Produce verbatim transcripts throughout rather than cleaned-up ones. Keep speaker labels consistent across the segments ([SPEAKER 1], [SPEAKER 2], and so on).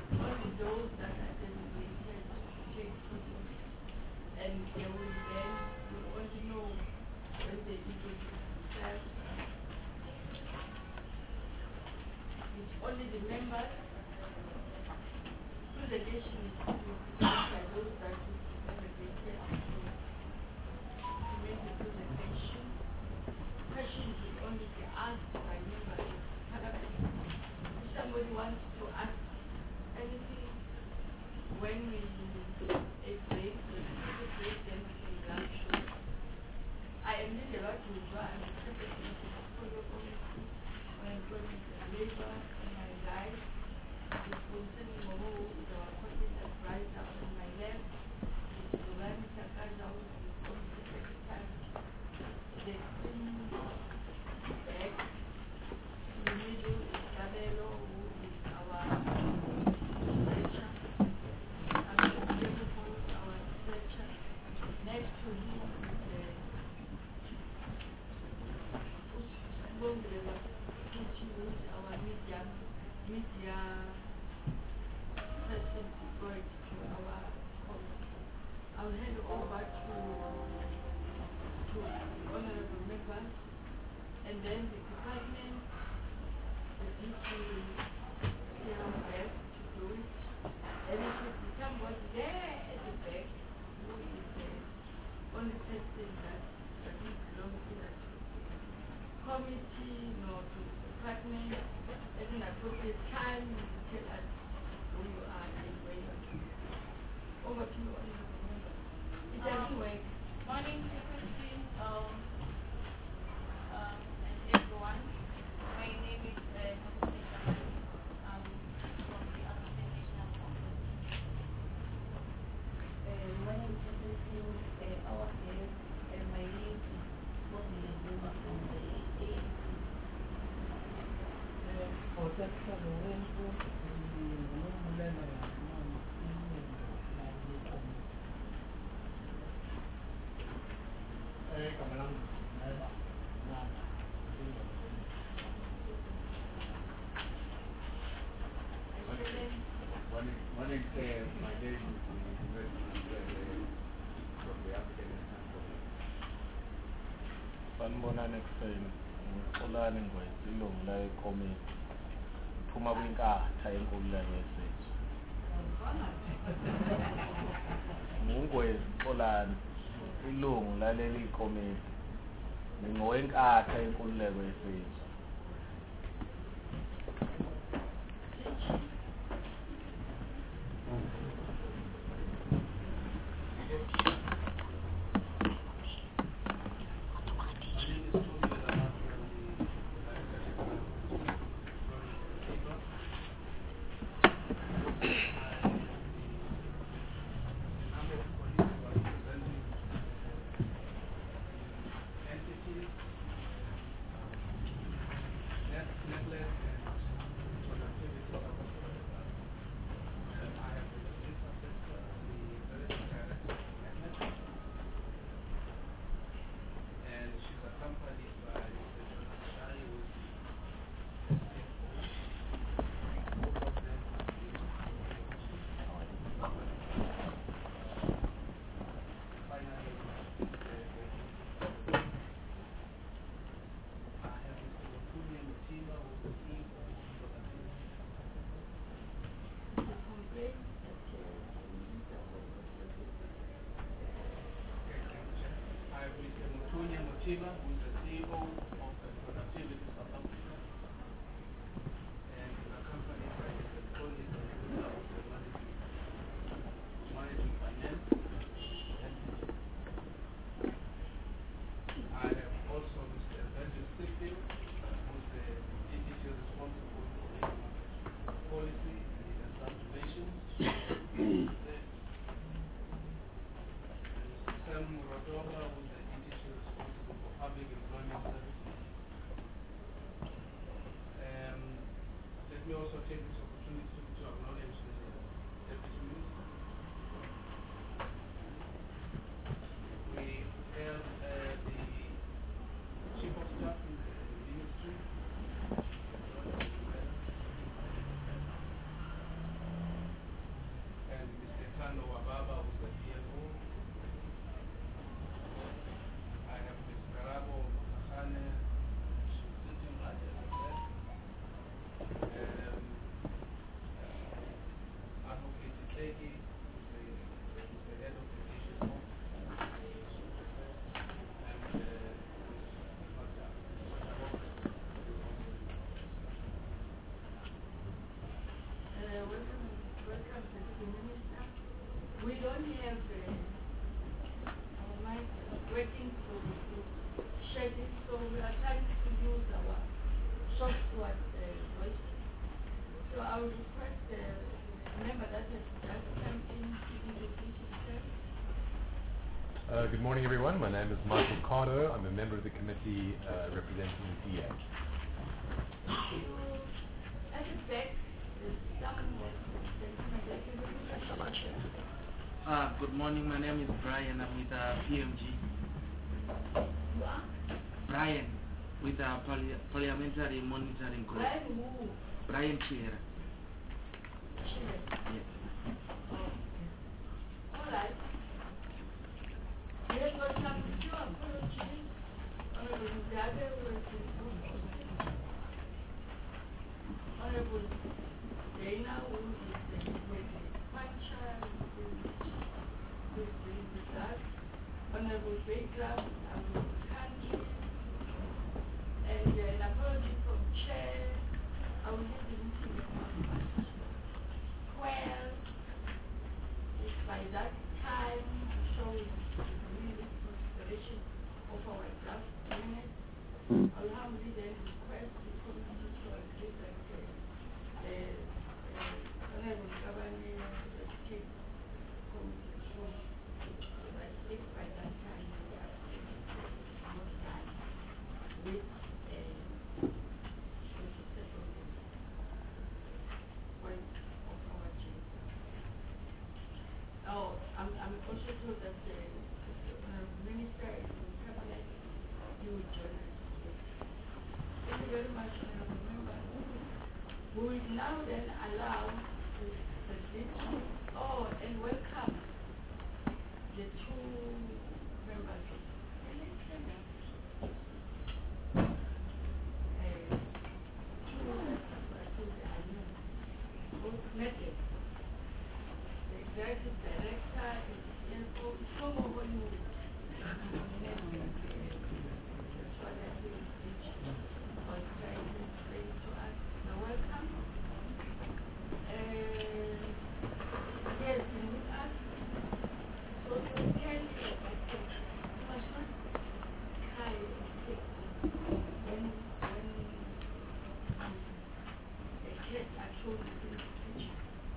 [SPEAKER 1] only those that are designated to take photos, and they will then, you only know when they introduce themselves. It's only the members. Presentation is to be done by those that will be designated to, to make the presentation. Questions will only be asked by members of Parliament. If somebody wants to ask anything, when we a break, when we take a break, then we can grab short. I am Linda Ratuva, I'm the Secretary of the Portfolio Committee on Employment and Labor, on my right. It's Wilson Momo, who is our corporate advisor. On my left, it's Lugani Sakaza, who is the Committee Secretary. The team back in the middle is Gabelo, who is our researcher. I'm the Paul, our researcher. Next to him is the Usbongela, who is our media, media person deployed to our committee. I'll hand over to, to the honorable members, and then the department, the D C will still have to do it. And it should be somebody there at the back who is the only person that doesn't belong either to the committee nor to the department. At an appropriate time, you will tell us who you are and where you are. Over to you, honorable members. It doesn't work.
[SPEAKER 2] Morning, Secretary, um, um, and everyone. My name is uh, Moses Shaman. I'm from the Assistant National Congress.
[SPEAKER 3] Uh, my name is Secretary, uh, our guest, and my name is Bobby Zuma from the A N C.
[SPEAKER 4] Protector Lorenzo, the Mulana, eh, Kamalang, Neva, Nana,
[SPEAKER 5] Morning, morning, uh, my name is Investment from the African National Congress.
[SPEAKER 6] Sanibonani ekuseni, ngiXolani Ngwenya, ilungu lekomiti. Phuma kwinkatha yenkululeko yesizwe. NginguNgwenya Xolani, ilungu laleli komiti. Ngingowenkatha yenkululeko yesizwe.
[SPEAKER 7] Motiba, who is the C E O of the Productivity South Africa, and is accompanied by Mister Tony Zambula of the Managing, managing Finance. I have also Mister Evangelist Sifil, who is the D G C responsible for labor market policy and industrial relations. And Mister Sam Muradoba, who is the D G C responsible for public employment services. Um, let me also take this opportunity to, to acknowledge the Deputy Minister. We have uh, the Chief of Staff in the ministry,
[SPEAKER 1] the minister. We don't have uh, our mind working for the group schedule, so we are trying to use our software uh, voice. So I would request the member that has just come in to introduce himself.
[SPEAKER 8] Uh, good morning, everyone. My name is Michael Carter. I'm a member of the committee uh, representing the D A.
[SPEAKER 1] At the back, there's someone gentleman that you will introduce yourself.
[SPEAKER 9] Uh, good morning, my name is Brian. I'm with uh, P M G.
[SPEAKER 1] You are?
[SPEAKER 9] Brian, with uh, Parli Parliamentary Monitoring Group.
[SPEAKER 1] Brian who?
[SPEAKER 9] Brian Chiera.
[SPEAKER 1] Chile.
[SPEAKER 9] Yes.
[SPEAKER 1] Okay. All right. We have got some few apologies. Honorable Mugabe will be Honorable Dana, who is the Pancha, who is doing with us. Honorable Baker, our country. And uh, an apology from Chair. I will leave the meeting at half past twelve. If by that time we show really consideration of our draft minutes, I'll humbly then request the committee to agree that uh, the uh, Honorable Governor will take committee through, so that if by that time we are not done with uh, with the settlement point of our change. Oh, I'm, I'm also told that the uh, Minister is in cabinet. He will join us today. Thank you very much, Honorable Member. We will now then allow the President, oh, and welcome the two members of the election. Uh, two members I think I know, both naked. The executive director and the C F O, some of them know. That's what I think each was trying to explain to us. So welcome. Uh, he has been with us. So you tell me that you must not cry and sick when, when um, a cat are shown in the kitchen.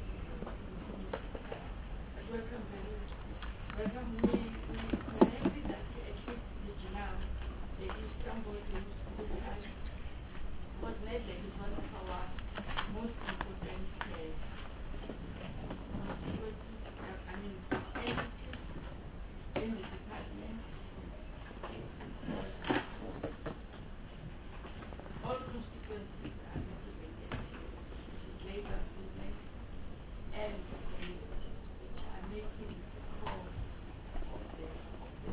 [SPEAKER 1] Welcome, very welcome. We, we are happy that at least now there is somebody who's with us. What Nedley is one of our most important uh, constituencies, uh, I mean, entities in the department. All constituencies are represented here, which is labor movement and communities, which are making the core of the of the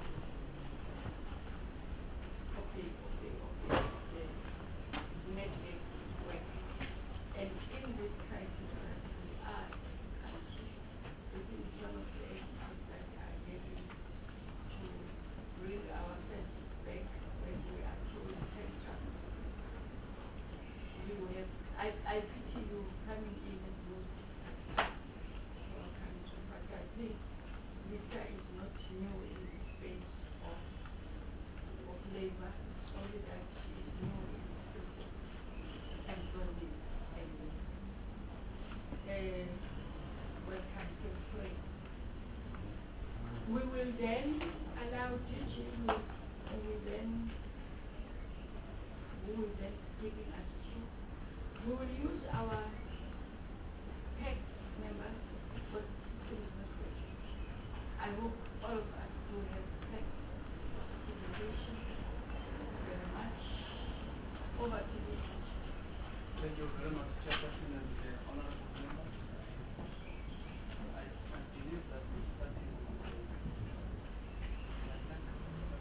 [SPEAKER 1] of the of the of the of the network work. And in this crisis that we are as a country, I think it's one of the entities that are getting to bring our senses back when we are throwing tantrums. You have, I, I pity you coming in and lose our country, but I think Lisa is not new in the space of, of labor, only that she is new in the space of employment and uh, welcome to pray. We will then allow teaching, who will then, who will then taking us through. We will use our P E C members, but it is not good. I hope all of us will have P E C presentation. Thank you very much. Over to you.
[SPEAKER 7] Thank you very much, Chairperson and uh, honorable members. I, I believe that we started with the I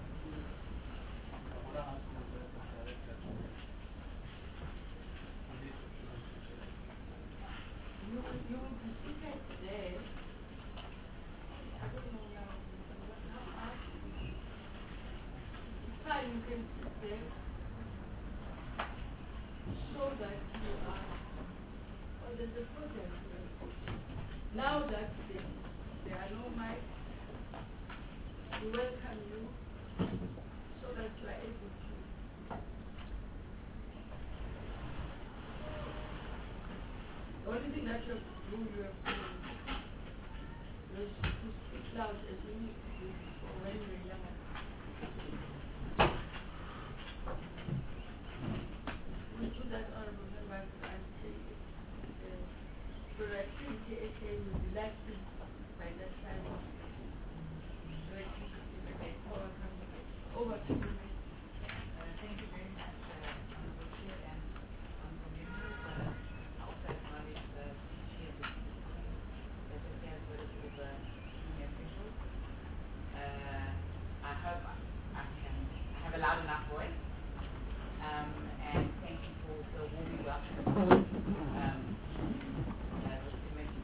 [SPEAKER 7] want to ask the Executive Director to lead the presentation.
[SPEAKER 1] You, you will be seated there. I don't know now. How much? It's fine, you can sit there. So that you are, oh, there's a podium here. Now that there, there are no mics, we welcome you so that you are able to. The only thing that you have to do, you have to, you have to speak loud as we used to do before when we were younger. We'll do that, honorable members, and uh, uh, productivity aka will be lacking by that time. Productivity will make power come over to you.
[SPEAKER 3] Uh, thank you very much, uh, Honorable Chair and Honorable Members. Uh, I also acknowledge the Chair of the Committee, as well as all the senior officials. Uh, I hope I, I can I have a loud enough voice. Um, and thank you for the warm welcome um, to uh, this committee.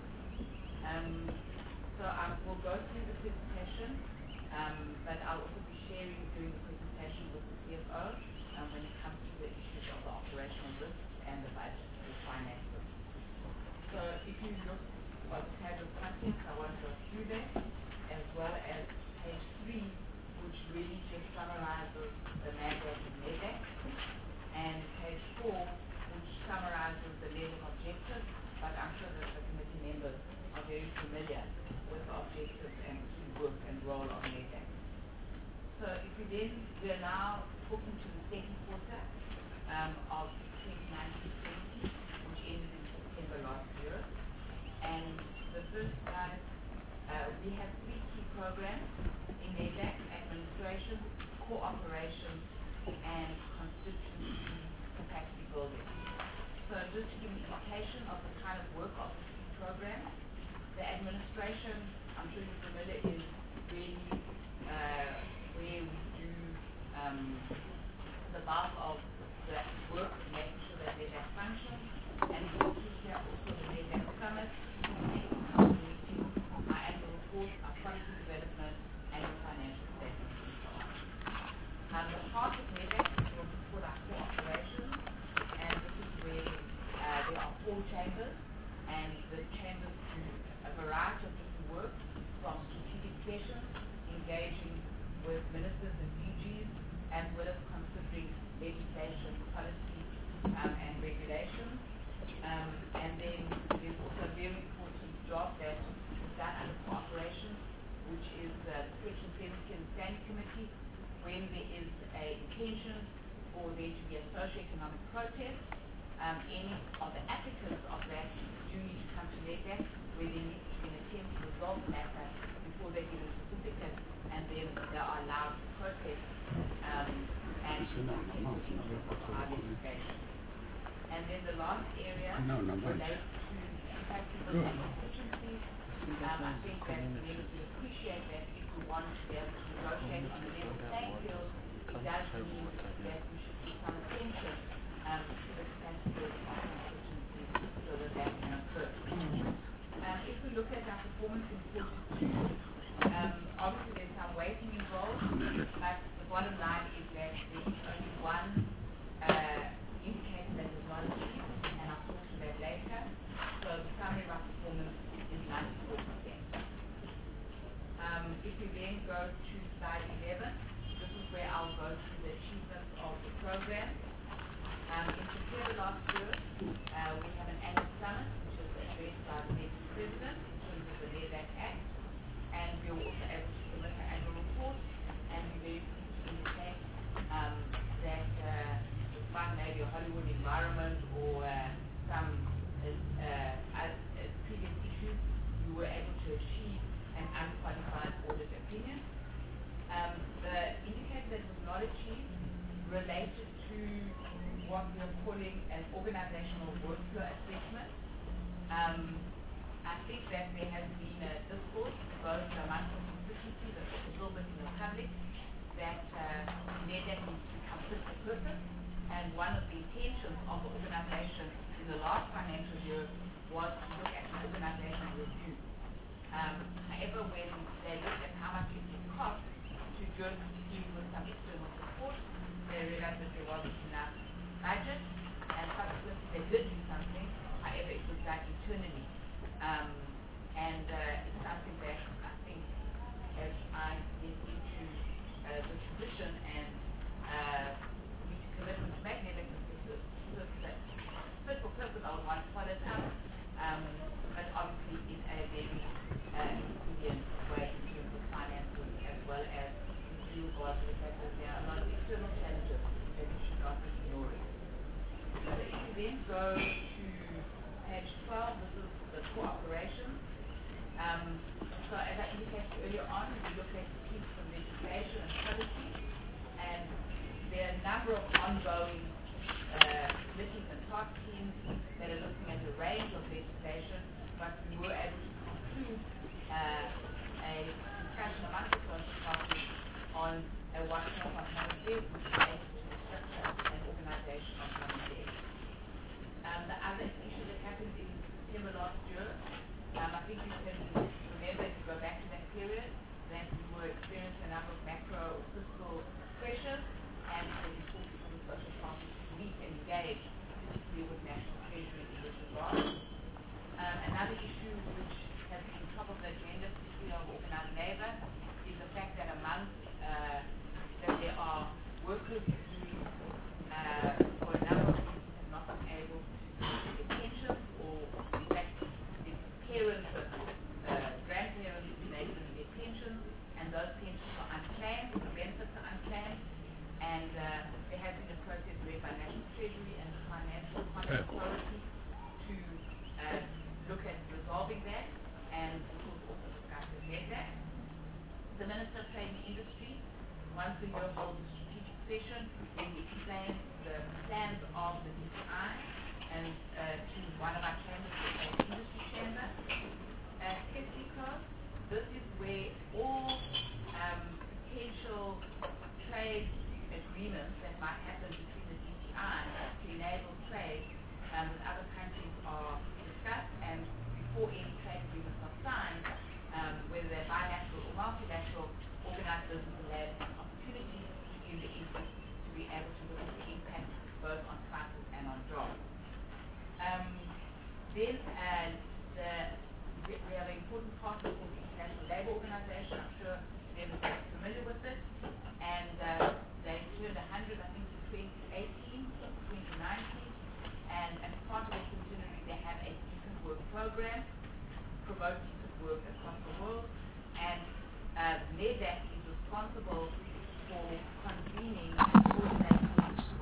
[SPEAKER 3] Um, so I will go through the presentation, um, but I'll also be sharing during the presentation with the C F O um, when it comes to the issues of the operational risks and the budget, the finance risks. So if you look at the table of contents, I won't go through that, as well as page three, which really just summarizes the mandate and NEDAC, and page four, which summarizes the level objectives, but I'm sure that the committee members are very familiar with the objectives and key work and role of NEDAC. So if we then, we are now talking to the second quarter um, of twenty nineteen twenty, which ended in September last year. And the first slide, uh, we have three key programs in NEDAC: administration, cooperation, and constituency capacity building. So just to give an indication of the kind of work of the key programs, the administration, I'm sure you're familiar, is really uh, where we do um, the bulk of the work, making sure that NEDAC functions, and we also here also the NEDAC summit, our meetings, our annual reports, our policy development, and the financial statements and so on. Um, the heart of NEDAC is what we call our cooperation, and this is where uh, there are four chambers, and the chambers do a variety of different work, from strategic sessions, engaging with ministers and D Gs, as well as considering legislation, policy, um, and regulations. Um, and then there's also a very important job that is done under cooperation, which is uh, the Section seventeen Standing Committee, when there is a intention for there to be a socio-economic protest. Um, any of the applicants of that do need to come to NEDAC, where there needs to be an attempt to resolve the matter before they get a certificate, and then they are allowed to protest um, and to our legislation. And then the last area no, no, relates to capacity building constituencies. Um, I think that members will appreciate that if we want to be able to negotiate on a level playing field, it does mean that we should give some attention um, to the capacity building of constituencies so that that can occur. Um, if we look at our performance in quarter two, um, obviously there's some weighting involved, but the bottom line is that there is only one uh, indicator that was not achieved, and I'll talk to that later. So the summary of our performance is ninety-four percent. Um, if we then go to slide eleven, this is where I'll go through the achievements of the program. Um, in September last year, uh, we have an annual summit, which is addressed by the Deputy President in terms of the NEDAC Act, and we were also able to submit an annual report, and we're very pleased to indicate um, that uh, despite maybe a Hollywood environment or uh, some uh, uh, uh, previous issues, we were able to achieve an unqualified audit opinion. Um, the indicator that was not achieved related to what we are calling an organizational workflow assessment. Um, I think that there has been a discourse both among the constituencies and a little bit in the public that uh, NEDAC needs to become fit for purpose, and one of the intentions of the organization in the last financial year was to look at an organizational review. Um, however, when they looked at how much it would cost to just deal with some external support, they realized that there wasn't enough budget, and subsequently they did do something. However, it was done internally Um, and uh, it's something that I think as I get into uh, this position and uh, meet a commitment to make Nedec fit for purpose, I would want to follow it up, um, but obviously in a very uh, expedient way in terms of finances as well as due regard to the fact that there are a lot of external challenges that we should not be ignoring. So if you then go to page twelve, this is the cooperation. Um, so as I indicated earlier on, we look at keep from legislation and policy, and there are a number of ongoing uh, committees and task teams that are looking at a range of legislation, but we were able to conclude uh, a discussion amongst the social parties on a one-point which relates to the structure and organization of Monday. Um, the other issue that happened in September last year, um, I think you can remember if you go back to that period, that we were experiencing a number of macro fiscal pressures, and it was important for the social parties to meet and engage, particularly with National Treasury in this regard. Um, another issue which has been top of the agenda, particularly of organized labor, is the fact that amongst uh, that there are workers who, uh, for a number of reasons, have not been able to get pensions, or in fact, the parents or uh, grandparents related to their pensions, and those pensions are unclaimed, the benefits are unclaimed, and uh, there has been a process led by National Treasury and the Financial Conduct Authority to uh, look at resolving that, and this was also discussed at NEDAC. The Minister of Trade and Industry, once a year, holds a strategic session where he explains the plans of the D T I and uh, to one of our chambers, the Trade and Industry Chamber. Uh, PepsiCo, this is where all um, potential trade agreements that might happen between the D T I to enable trade um, with other countries are discussed, and before any trade agreements are signed, um, whether they're bilateral or multilateral, organized business will have an opportunity to give the input to be able to look at the impact both on prices and on jobs. Um, then uh, the, we have an important partner called the International Labour Organization. I'm sure members are familiar with it, and uh, they turned one hundred, I think, in twenty eighteen, twenty nineteen, and as part of the centenary, they have a decent work program, promote decent work across the world, and uh, NEDAC is responsible for convening and coordinating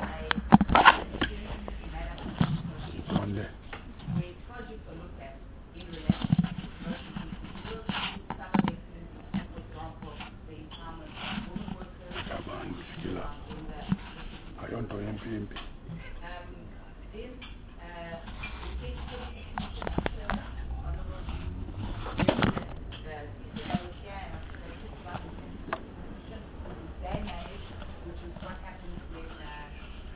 [SPEAKER 3] a institution made up of where projects are looked at in relation to promoting decent work. Some of them, for example, the empowerment of women workers, um, then uh, the case study honorable they manage, which is what happens when uh,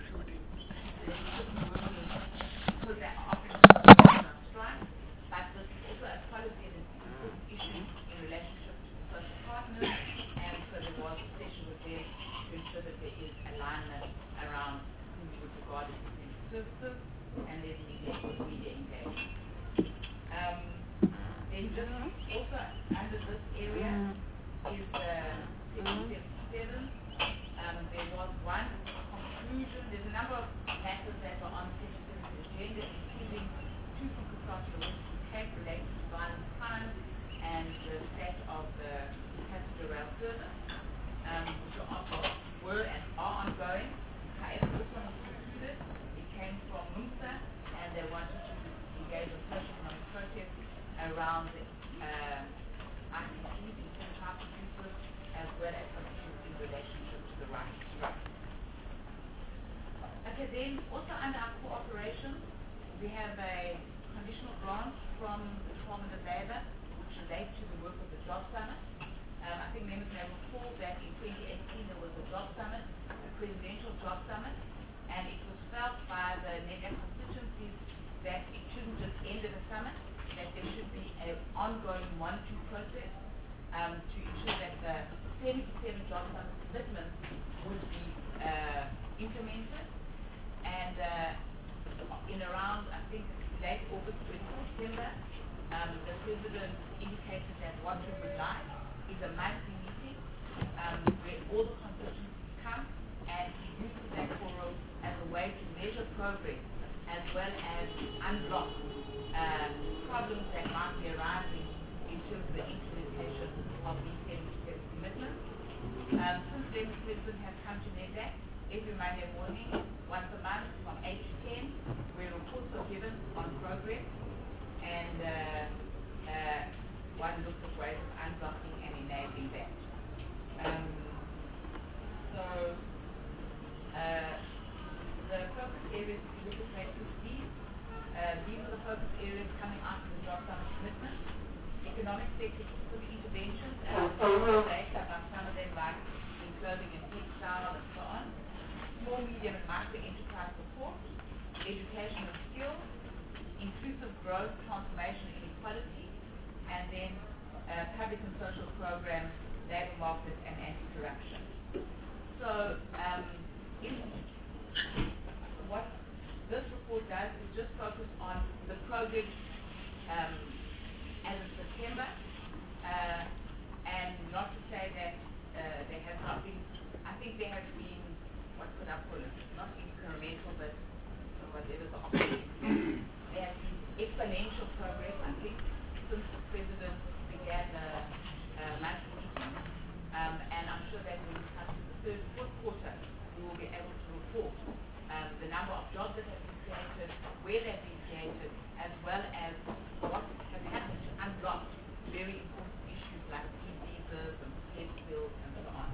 [SPEAKER 3] because they're often on strike, but this is also a policy and an issue in relationship to the social partners, and so there was a session with them to ensure that there is alignment around who we would regard as essential services, and there's media, media engagement. Um, then just also under this area is uh, section seventy-seven. Um, there was one conclusion. There's a number of matters that were on the section seventy agenda, including two from Consortium Western Cape related to violent crime and the state of the passenger rail service, um, which are, also, were and are ongoing. However, this one was concluded. It came from MUMSA, and they wanted to engage a social economic process around the uh, I C Cs, independent power producers, as well as some issues in relationship to the right to strike. Okay, then also under our cooperation, we have a conditional grant from the Department of Labour, which relates to the work of the Job Summit. Um, I think members may recall that in twenty eighteen there was a Job Summit, a presidential Job Summit, and it was felt by the NEDAC constituencies that it shouldn't just end at a summit, that there should be an ongoing monitoring process um, to ensure that the seventy-seven Job Summit commitments would be uh, implemented. And uh, in around, I think, late August, early September, um, the President indicated that what we would like is a monthly meeting um, where all the constituencies come, and he uses that forum as a way to measure progress as well as unblock uh, problems that might be arising in terms of the implementation of these seventy-seven commitments. Um, since then, the President has come to NEDAC every Monday morning, once a month, from eight to ten, where reports are given on progress, and uh, uh, one looks at ways of unblocking and enabling that. Um, so, uh, the focus areas, if you look at matrix D, uh, these are the focus areas coming out of the Job Summit commitment. Economic sector specific interventions, and I'll talk later about some of them, like in clothing and textile and so on. Small, medium, and micro enterprise support, education and skills, inclusive growth, transformation and equality, and then uh, public and social programs, labor market, and anti-corruption. So, um, in what this report does is just focus on the progress um, as of September, uh, and not to say that uh, there has not been, I think there has been, what could I call it, not incremental, but whatever the opposite. There has been exponential progress, I think, since the President began the uh, monthly meeting, um, and I'm sure that when we come to the third, fourth quarter, we will be able to report um, the number of jobs that have been created, where they've been created, as well as what has happened to unblock very important issues like e-visas and skilled skills and so on.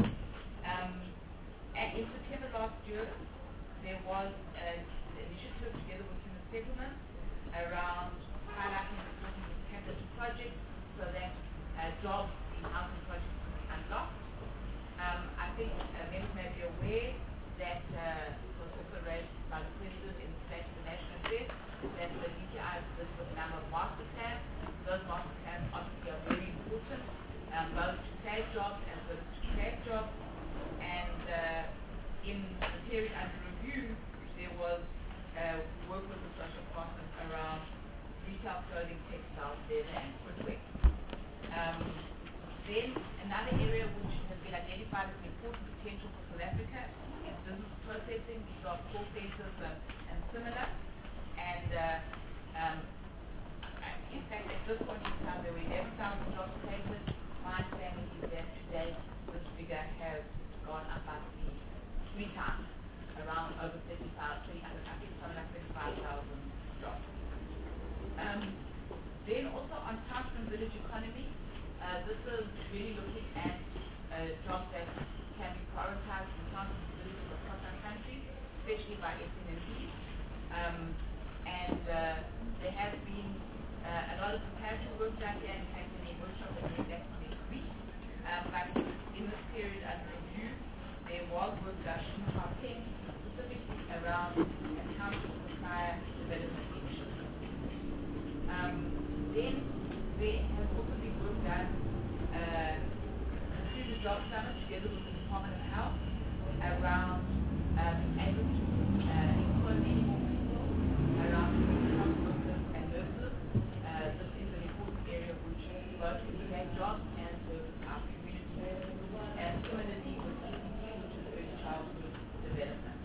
[SPEAKER 3] Um, and in September last year, there was an initiative together with Human Settlements around highlighting the importance of capital projects so that uh, jobs in housing projects can be unlocked. Um, I think uh, members may be aware that uh, was also raised by the President in the State of the National Address that the D T I is listed with a number of master plans. Those master plans obviously are very important, um, both to save jobs as well as to create jobs. And uh, in the period under review, there was uh, work with the social partners around retail clothing, textiles, leather, and footwear. Um, then another area which has been identified as an important potential for South Africa is business processing. These are call centers and, and similar. And uh, um, in fact, at this point in time, there were eleven thousand jobs created. My understanding is that today this figure has gone up by three, three times, around over thirty-five, three hundred, I think something like thirty-five thousand jobs. Um, then also on township and village economy, uh, this is really looking at uh, jobs that can be prioritized in townships and villages across our country, especially by S M Es. Um, and uh, there has been uh, a lot of comparative work done here, in fact, in the workshop that we're next week. Um, but in this period under review, there was work done in Gauteng, specifically around a township supplier development initiative. Um, then there has also been work done uh, through the Job Summit together with the Department of Health around uh, being able to uh, employ many more people around health workers and nurses. Uh, this is an important area which both will create jobs and serve our community. And similarly with E C D, which is early childhood development.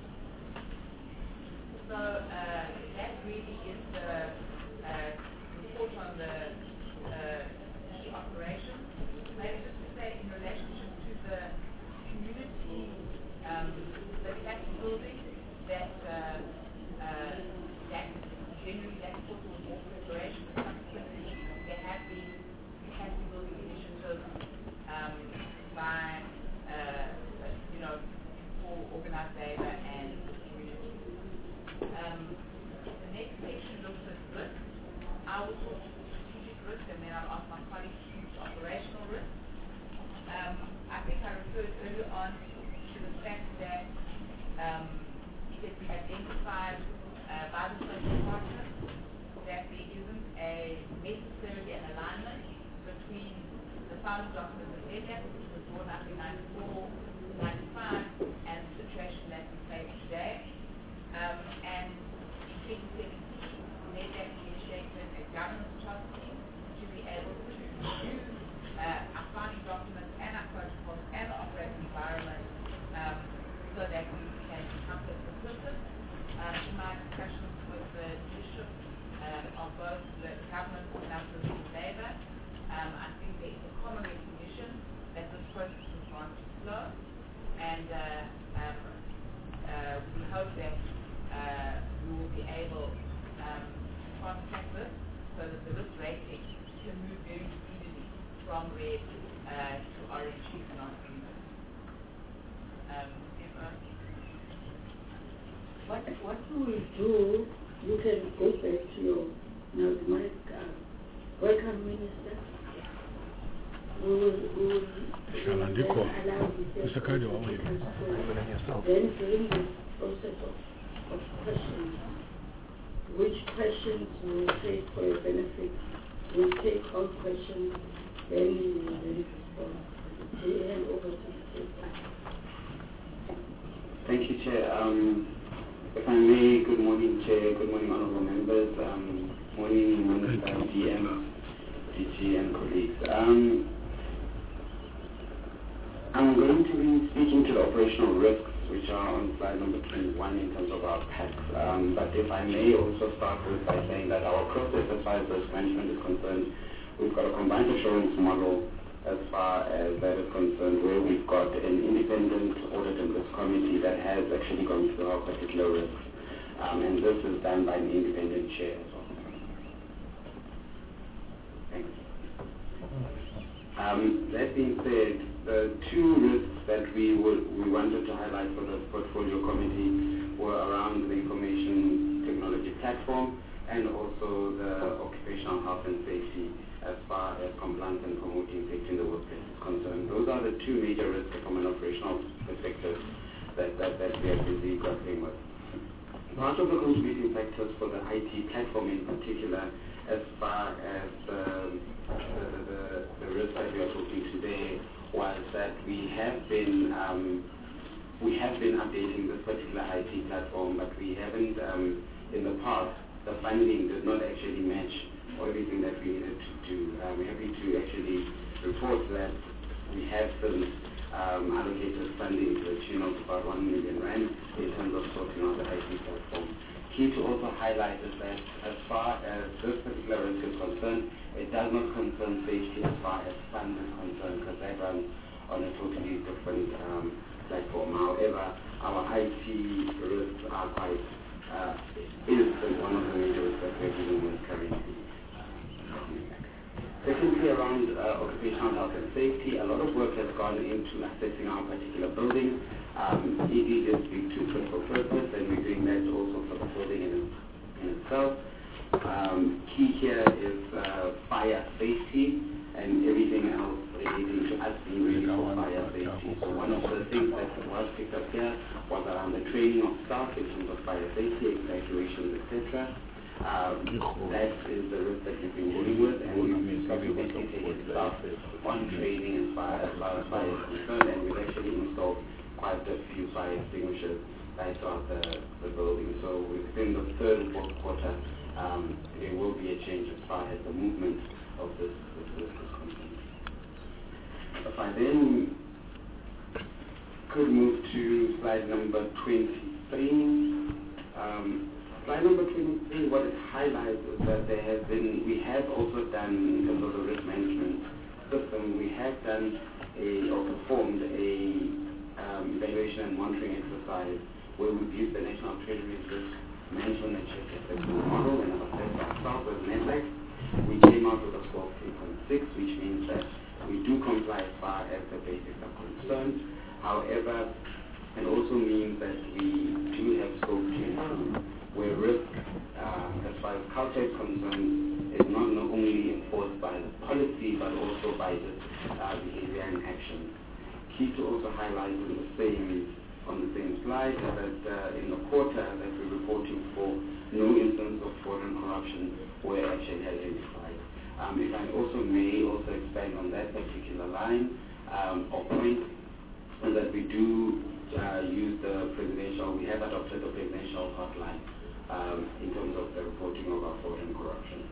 [SPEAKER 3] So uh, that really is the uh, report on the uh, key operations. Maybe just to say in relationship to the community, um, the capacity building, that uh, uh, that generally that sort of more preparation, but subsequently there have been capacity building initiatives um, by uh, you know for organized labor and community. Um, the next section looks at risk. I will talk to strategic risk, and then I'll ask my colleagues to use operational risk. Um, I think I referred earlier on to the fact that um, it has been identified uh, by the social partners that there isn't a necessarily an alignment between the founding document of NEDAC, which was drawn up in ninety-four, ninety-five, and the situation that we face today. Um, and in twenty seventeen, NEDAC initiated a governance strategy government or numbers in labor. Um, I think there is a common recognition that this process has gone too slow, and uh, um, uh, we hope that uh, we will be able um, to fast track this so that the risk rating can move very speedily from red uh, to orange if not green. Um,
[SPEAKER 1] What, what we will do, you can go back to your Nazimatic uh, welcome minister. We will, we will, we will then allow the then during the process of, of questions, which questions we will take for your benefit, we will take all questions, then we will then respond. We hand over to the
[SPEAKER 10] Thank you, Chair. Um, if I may, good morning, Chair, good morning, honorable members, um, morning, Minister, D M, D G, and colleagues. Um, I'm going to be speaking to the operational risks, which are on slide number twenty-one in terms of our packs. Um, but if I may also start with by saying that our process as far as risk management is concerned, we've got a combined assurance model as far as that is concerned, where we've got an independent audit and risk committee that has actually gone through our particular risks. Um, and this is done by an independent chair as well. Thanks. Um, that being said, the two risks that we would, we wanted to highlight for the portfolio committee were around the information technology platform and also the occupational health and safety as far as compliance and promoting safety in the workplace is concerned. Those are the two major risks from an operational perspective that, that, that we are busy grappling with. Part of the contributing factors for the I T platform in particular, as far as um, the, the, the risk that we are talking today, was that we have been um, we have been updating this particular I T platform, but we haven't um, in the past. The funding did not actually match everything that we needed to do. Uh, we're happy to actually report that we have since um, allocated funding to the tune of about one million rand in terms of sorting out the I T platform. Key to also highlight is that as far as this particular risk is concerned, it does not concern safety as far as funds is concerned, because that runs on a totally different um, platform. However, our I T risks are quite, uh, is one of the major risks that we're dealing with currently. Secondly, around uh, occupational health and safety, a lot of work has gone into assessing our particular building. Um, E D did speak to fit for purpose, and we're doing that also for the building in, in itself. Um, key here is uh, fire safety and everything else relating to us being ready for fire safety. So one of the things that was picked up here was around the training of staff in terms of fire safety, evacuations, et cetera. Um, that is the risk that we've been dealing with, and we've subsequently taken staff on training as far as fire is concerned, and we've actually installed quite a few fire extinguishers right throughout the, the building. So within the third and fourth quarter, um, there will be a change as far as the movement of this, this risk is concerned. If I then could move to slide number twenty-three. Um, Slide number twenty-three, what it highlights is that there has been, we have also done, in terms of the risk management system, we have done a, or performed a um, evaluation and monitoring exercise where we've used the National Treasury Risk Management and Check Assessment Model and have assessed ourselves as NEDLAC. We came out with a score of three point six, which means that we do comply as far as the basics are concerned. However, it also means that we do have scope to improve, where risk, um, as far as culture is concerned, is not, not only enforced by the policy, but also by the uh, behavior and action. Key to also highlight in the same, on the same slide is that uh, in the quarter that we're reporting for, no instance of fraud and corruption were actually identified. Um, if I also may also expand on that particular line um, or point, is that we do uh, use the presidential, we have adopted the presidential hotline Um, in terms of the reporting of our fraud and corruption.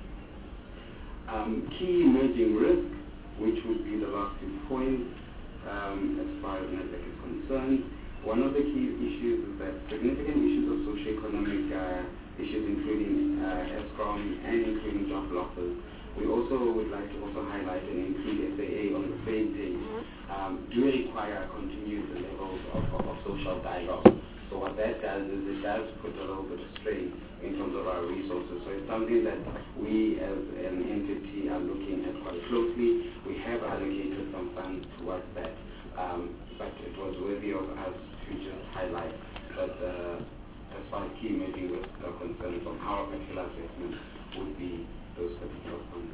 [SPEAKER 10] Um, key emerging risk, which would be the last two points um, as far as NEDLAC is concerned. One of the key issues is that significant issues of socioeconomic uh, issues, including uh, ESCOM and including job losses, We also would like to also highlight and include S A A on the same page, um, do require continued levels of, of, of social dialogue. So what that does is it does put a little bit of strain in terms of our resources. So it's something that we as an entity are looking at quite closely. We have allocated some funds towards that, um, but it was worthy of us to just highlight that uh, as far as key emerging risks are concerned, from our particular assessment would be those particular funds.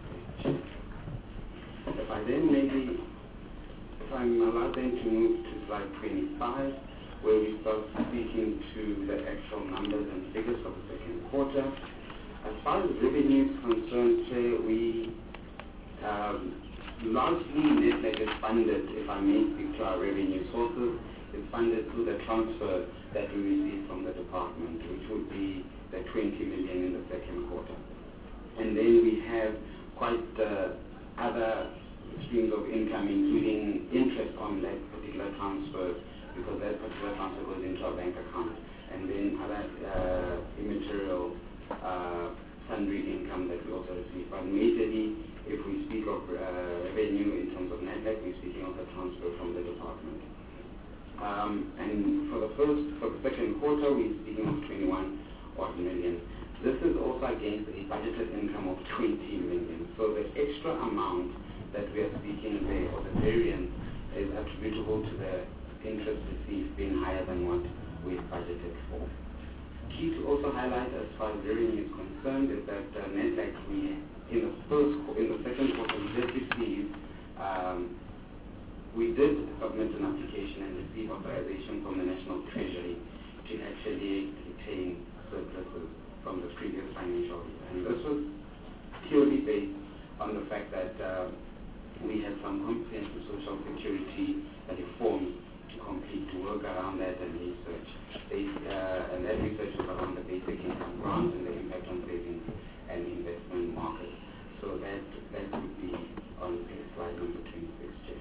[SPEAKER 10] If I then maybe, if I'm allowed then to move to slide twenty-five, where we start speaking to the actual numbers and figures for the second quarter. As far as revenue is concerned, uh, we um, largely NEDLAC is funded, if I may speak to our revenue sources, is funded through the transfer that we receive from the department, which would be the twenty million in the second quarter. And then we have quite uh, other streams of income, including interest on that particular transfer, because that particular transfer goes into our bank account, and then other uh, immaterial uh, sundry income that we also receive. But majorly, if we speak of uh, revenue in terms of NEDLAC, we're speaking of the transfer from the department. Um, and for the first, for the second quarter, we're speaking of twenty-one odd million. This is also against a budgeted income of twenty million. So the extra amount that we are speaking there, or the variance, is attributable to the interest received being higher than what we budgeted for. Key to also highlight as far as revenue is concerned is that uh, NEDLAC, we in the first in the second quarter we did receive um, we did submit an application and receive authorization from the National Treasury to actually retain surpluses from the previous financial year, and this was purely based on the fact that uh, we had some comprehensive social security reforms to complete, to work around that and research. They, uh, and that research was around the basic income grant and the impact on savings and investment markets. So that that would be on slide number twenty-six, Jeff.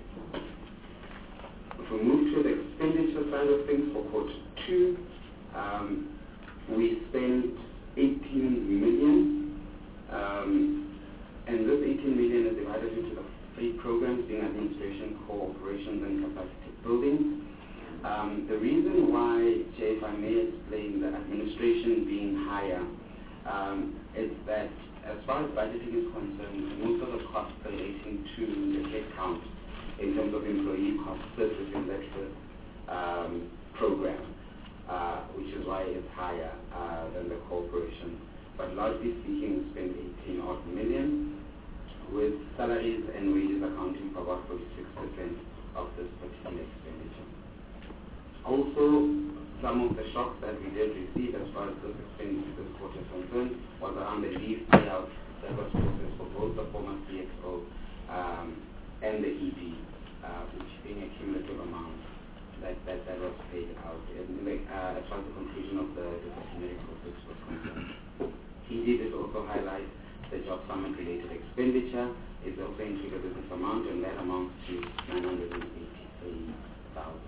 [SPEAKER 10] If we move to the expenditure side of things for quarter two, um, we spent eighteen million, um, and this eighteen million is divided into the three programs, being administration, core operations, and capacity building. Um, the reason why, Jay, if I may explain the administration being higher, um, is that as far as budgeting is concerned, most of the costs relating to the headcount in terms of employee costs sit within that first um, program, uh, which is why it's higher uh, than the corporation. But largely speaking, we spend eighteen odd million, with salaries and wages accounting for about forty-six percent of this particular expenditure. Also, some of the shocks that we did receive as far as this expenditure this quarter is concerned was around the leave payout that was processed for both the former C X O um, and the E D, uh, which being a cumulative amount that, that, that was paid out in, uh, as far as the conclusion of the disciplinary process was concerned. E D did also highlight the job summit related expenditure is also included in this amount, and that amounts to nine hundred eighty-three thousand.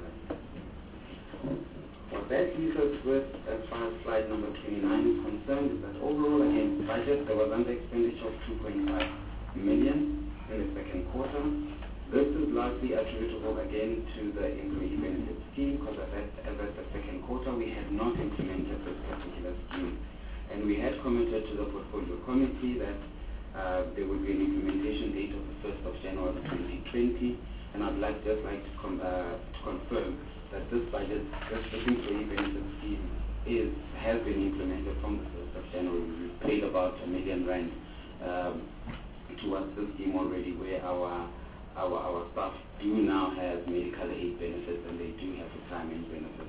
[SPEAKER 10] What that leaves us with, as far as slide number twenty-nine is concerned, is that overall against budget there was under expenditure of two point five million in the second quarter. This is largely attributable again to the employee benefit scheme, because as at the second quarter we had not implemented this particular scheme. And we had committed to the portfolio committee that uh, there would be an implementation date of the first of January twenty twenty, and I'd like just like to, com uh, to confirm that this budget, this, this employee benefit scheme is has been implemented from the first of January. We paid about a million rand um, towards this scheme already, where our our our staff do now have medical aid benefits and they do have retirement benefits.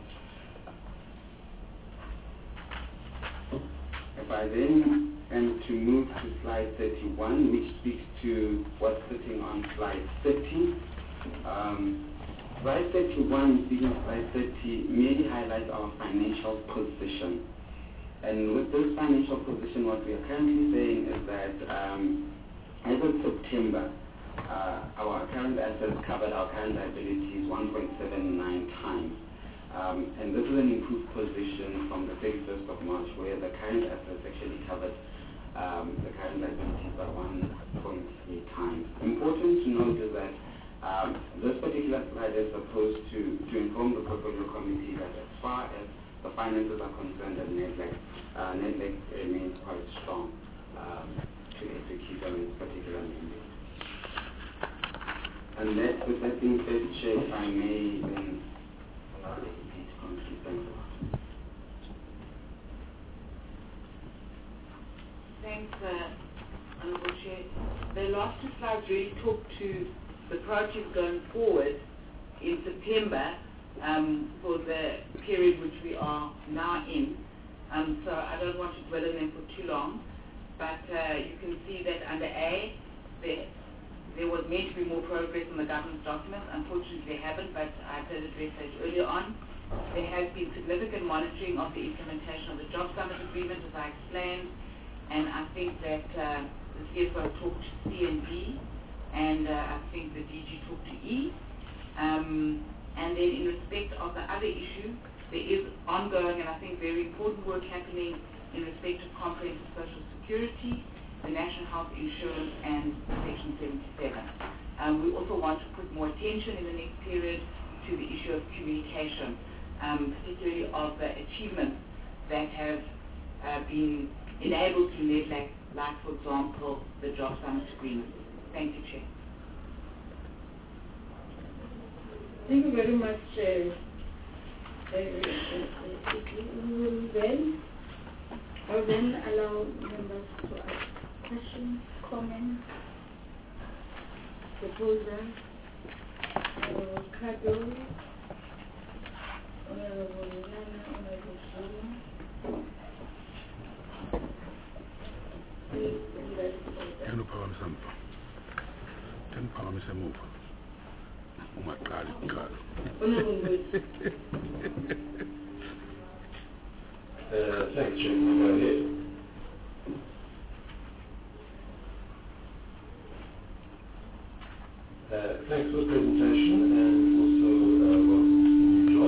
[SPEAKER 10] If I then am to move to slide thirty-one, which speaks to what's sitting on slide thirty. Um, slide thirty-one, speaking of slide thirty, merely highlights our financial position. And with this financial position, what we are currently saying is that um, as of September, uh, our current assets covered our current liabilities one point seven nine times. Um, and this is an improved position from the thirty-first of March, where the current assets actually covered um, the current liabilities by one the finances are concerned, and NEDLAC, uh, NEDLAC remains quite strong um, to execute on this particular mandate. And that, with that being said, Chair, if I may then allow the E P to conclude. Thanks a lot.
[SPEAKER 3] Thanks, uh, Honourable Chair. The last two slides really talk to the project going forward in September um, for the period which we are now in. Um, so I don't want to dwell on them for too long, but uh, you can see that under A, there, there was meant to be more progress in the governance documents. Unfortunately, they haven't, but I did address that earlier on. There has been significant monitoring of the implementation of the Job Summit Agreement, as I explained, and I think that uh, the C F O talked to C and D, and uh, I think the D G talked to E. Um, and then in respect of the other issue, there is ongoing and I think very important work happening in respect of comprehensive social security, the National Health Insurance, and Section seventy-seven. Um, we also want to put more attention in the next period to the issue of communication, um, particularly of the achievements that have uh, been enabled through NEDLAC, like, for example, the Job Summit Agreement. Thank you, Chair.
[SPEAKER 1] Thank you very much, uh, uh, uh, we will then, I'll then allow members to ask questions, comments, proposals, Honorable Kado, Honorable Nana, Honorable Shuma.
[SPEAKER 11] Can you power me some? Can you power me some move? Oh my God, God.
[SPEAKER 12] uh, thanks, Jim. Go ahead. Uh, thanks for the presentation and also uh, welcome to the new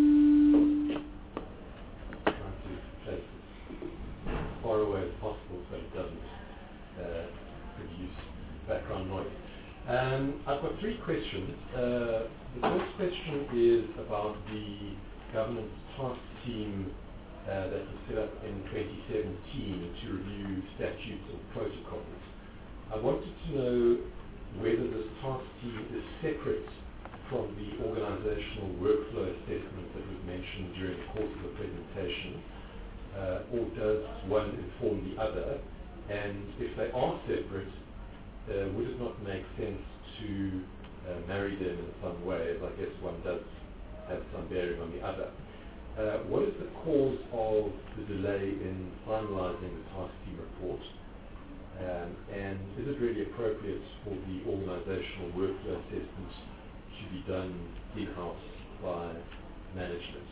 [SPEAKER 12] job. Trying to place this as far away as possible so it doesn't uh, produce background noise. Um, I've got three questions. Uh, the first question is about the governance task team uh, that was set up in twenty seventeen to review statutes and protocols. I wanted to know whether this task team is separate from the organizational workflow assessment that was mentioned during the course of the presentation, uh, or does one inform the other? And if they are separate, Uh, would it not make sense to uh, marry them in some way, as I guess one does have some bearing on the other? Uh, what is the cause of the delay in finalizing the task team report? Um, and is it really appropriate for the organizational workflow assessment to be done in-house by management?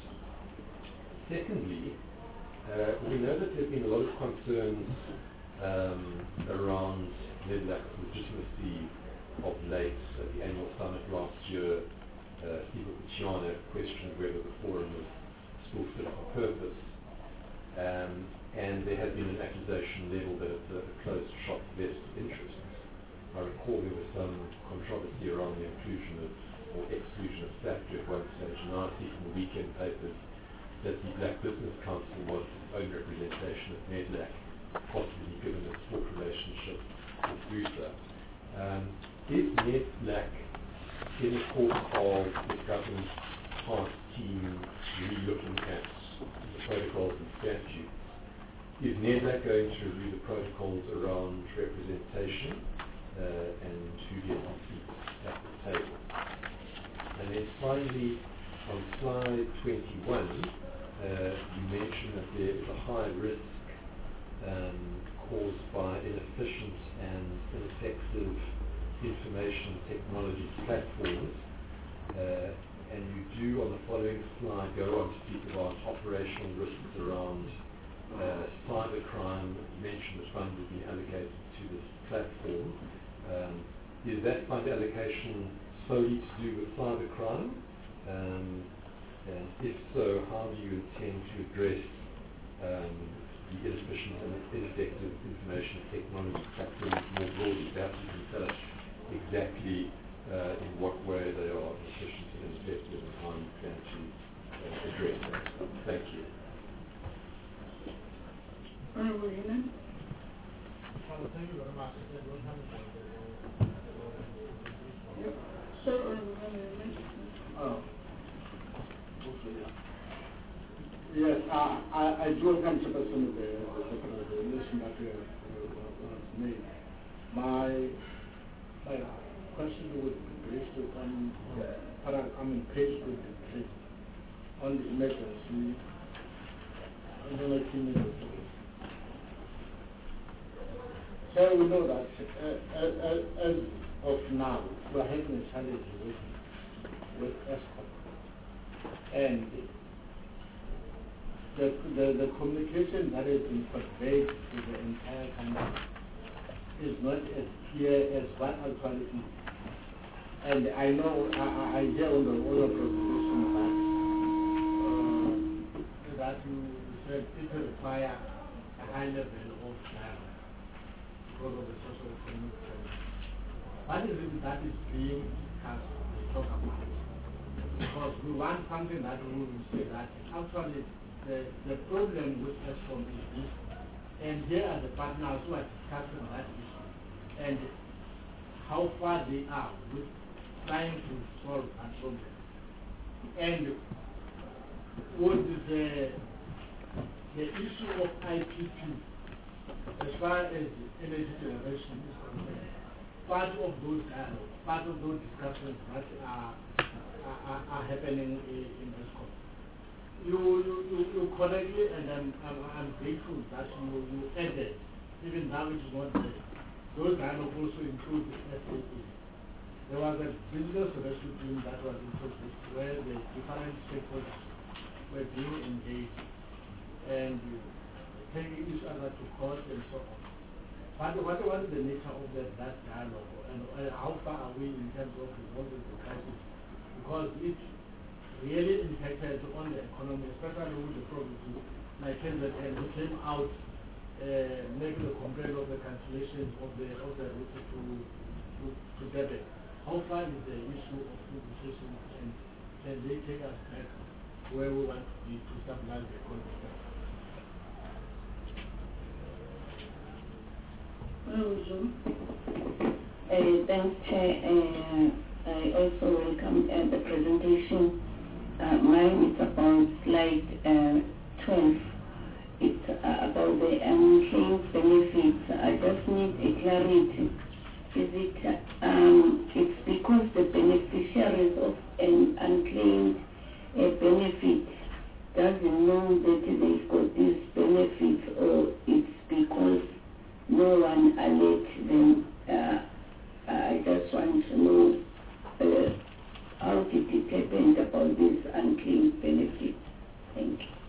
[SPEAKER 12] Secondly, uh, we know that there have been a lot of concerns um, around NEDLAC's legitimacy of late. At the annual summit last year, uh, Steve Luciano questioned whether the forum was still fit for purpose. Um, and there had been an accusation leveled at a, a closed shop vested interests. I recall there was some controversy around the inclusion of, or exclusion of Factor at one stage, and I see from the weekend papers that the Black Business Council was its own representation of NEDLAC, possibly given its sport relationship with Rooster. Um, is NEDLAC, in the course of the government task team re-looking at the protocols and statutes, is NEDLAC going to review the protocols around representation uh, and who gets a seat at the table? And then finally, on slide twenty-one, uh, you mentioned that there is a high risk um, caused by inefficient and ineffective information technology platforms. Uh, and you do, on the following slide, go on to speak about operational risks around uh, cybercrime. You mentioned the fund will be allocated to this platform. Um, is that fund allocation solely to do with cybercrime? Um, and if so, how do you intend to address um, the inefficient and ineffective information technology platforms more broadly? Perhaps you can tell us exactly uh, in what way they are efficient and ineffective and how you plan to uh, address that. Thank you.
[SPEAKER 4] Thank you very much.
[SPEAKER 1] So, uh,
[SPEAKER 5] Oh. Yes, I, I, I do come to person of the, the, the relation that uh, was made. My, my question would be based on, on I mean, page twenty-three on the emergency, on the emergency. So we know that uh, as, as of now, we are having a challenge with, with ESCOM. And the, the, the communication that has been conveyed to the entire country is not as clear as what actually is. And I know, I, I hear on the other presentation that, uh, that you said it requires a high level of dialogue because of the social economic challenge. What is it that is being discussed to talk about? Because we want something that we will say that actually the, the problem with ESCOM is this, and here are the partners who are discussing that issue, and how far they are with trying to solve that problem. And what is the, the issue of I P P, as far as energy generation is concerned, part of those dialogues, part of those discussions that are, are, are happening in ESCOM. You, you, you, you correctly, and I'm, I'm, I'm grateful that you, you added, even now it is not there. Those dialogues also include the S A E. There was a business rescue team that was introduced where the different stakeholders were being engaged and taking each other to court and so on. What, what was the nature of that, that dialogue, and uh, how far are we in terms of resolving the crisis? Because it really impacted on the economy, especially with the provinces like K Z N, who came out uh, making a complaint of the cancellations of the of the route to to, to Durban. How far is the issue of negotiation, and can they take us back where we want to be to stabilize the economy?
[SPEAKER 13] Uh, thanks, Chair. Uh, I also welcome uh, the presentation. Uh, mine is about slide uh, twelve. It's uh, about the unclaimed benefits. I just need a clarity. Is it um, it's because the beneficiaries of an unclaimed uh, benefit doesn't know that they've got these benefits, or it's because no one alerts them? Uh, I just want to know uh, how did it happen about this unclaimed benefits? Thank you.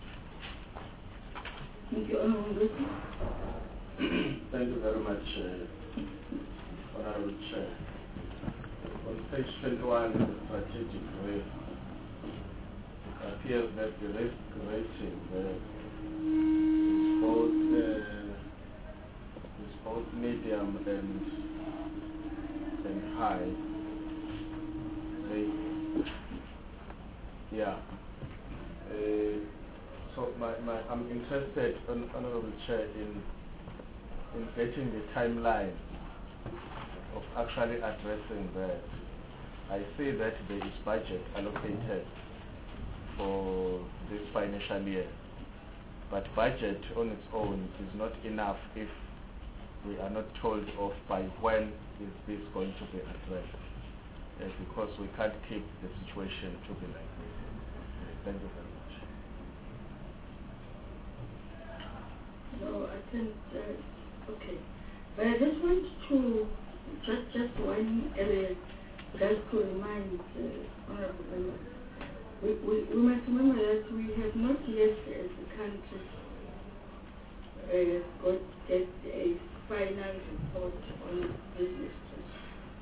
[SPEAKER 13] Thank you, Honorable.
[SPEAKER 6] Thank you very much, uh, Honorable Chair. On page twenty-one of the strategic brief, it appears that the risk rating there is both, uh, is both medium and, and high. They, yeah. Uh, so my, my, I'm interested, Honorable Chair, in in getting the timeline of actually addressing that. I see that there is budget allocated for this financial year, but budget on its own is not enough if we are not told of by when is this going to be addressed, uh, because we can't keep the situation to be like this. Thank you very much.
[SPEAKER 1] No, I think, uh, okay. But I just want to, just, just one area, just to remind uh, honorable members. We, we, we must remember that we have not yet, as a country, uh, got get a final report on business trust.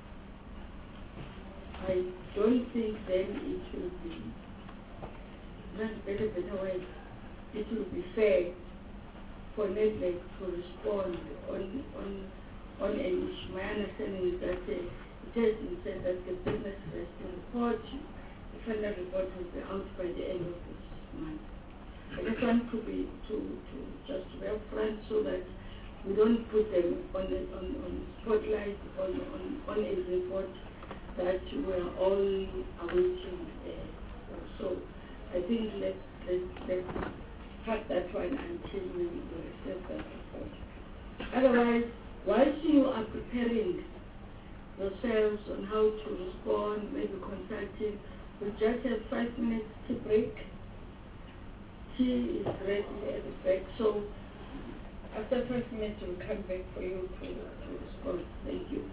[SPEAKER 1] I don't think then it will be, not better than a way, it will be fair for Nedbank to respond on on on an issue. My understanding is that uh, it has been said that the business rescue report, the final report will be out by the end of this month. I just want to be to, to just to be upfront so that we don't put them on the on, on spotlight on, on on a report that we are all awaiting. Uh, so I think let's let's let's park that one until we, we receive that report. Otherwise, whilst you are preparing yourselves on how to respond, maybe consulting, we just have five minutes to break. Tea is ready at the back, so after five minutes we'll come back for you to, to respond. Thank you.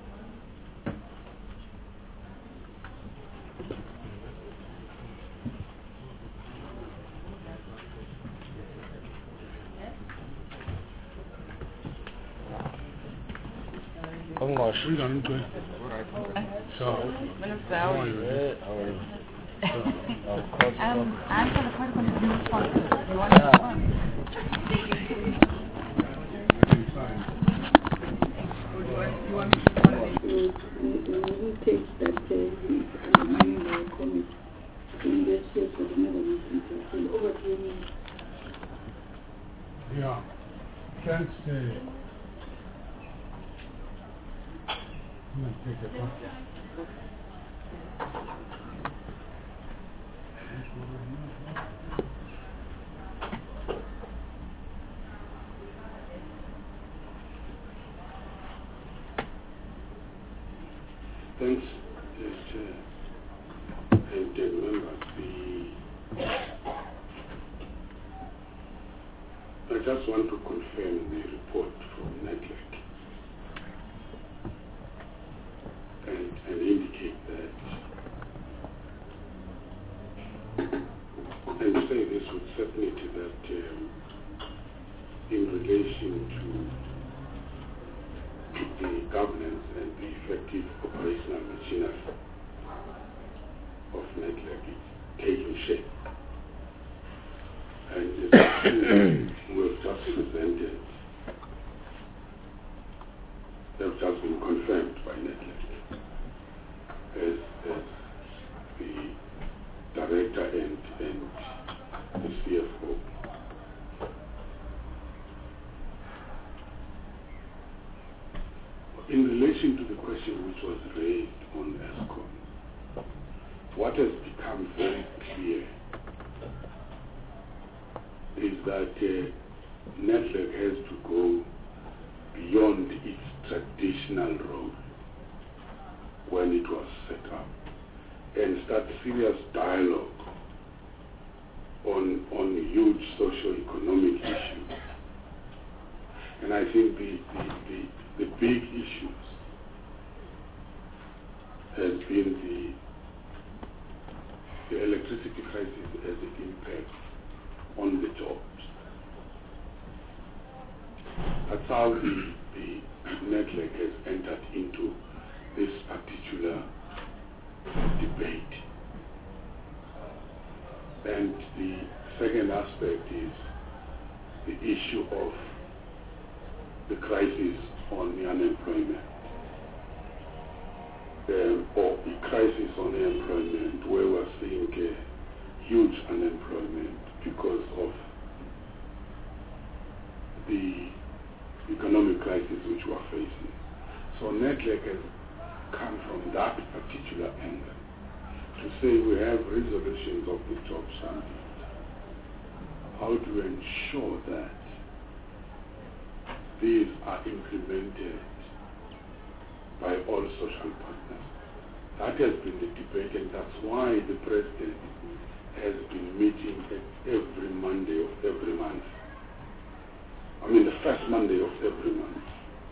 [SPEAKER 11] We don't do it. So,
[SPEAKER 14] Minister,
[SPEAKER 11] how are you?
[SPEAKER 14] um, I'm for the protocol to be responsive. You want to respond?
[SPEAKER 1] You want me to respond? We will take that uh, in the comment in this year for the another meeting. So over to you.
[SPEAKER 11] Yeah. Thanks. Uh, I'm going to take a photo.
[SPEAKER 15] Thanks, Chair and dear members. The, I just want to confirm the report from NETLEC and, and indicate that, and say this with certainty that um, in relation to the governance and the effective operational machinery of NETLEC is taking shape. And the we've just presented, they've just been confirmed by NETLEC as, as the director and, and the C F O. In relation to the question which was raised on ESCOM, what has become very clear is that uh, NETLEC has to go beyond its traditional role when it was set up and start serious dialogue on, on huge socio-economic issues. And I think the, the, the The big issues has been the, the electricity crisis as it impacts on the jobs. That's how the, the NETLEC has entered into this particular debate. And the second aspect is the issue of the crisis on the unemployment, um, or the crisis on the employment, where we're seeing a huge unemployment because of the economic crisis which we're facing. So NETLEC has come from that particular angle to say we have resolutions of the job summit. How to ensure that these are implemented by all social partners. That has been the debate, and that's why the President has been meeting every Monday of every month. I mean the first Monday of every month,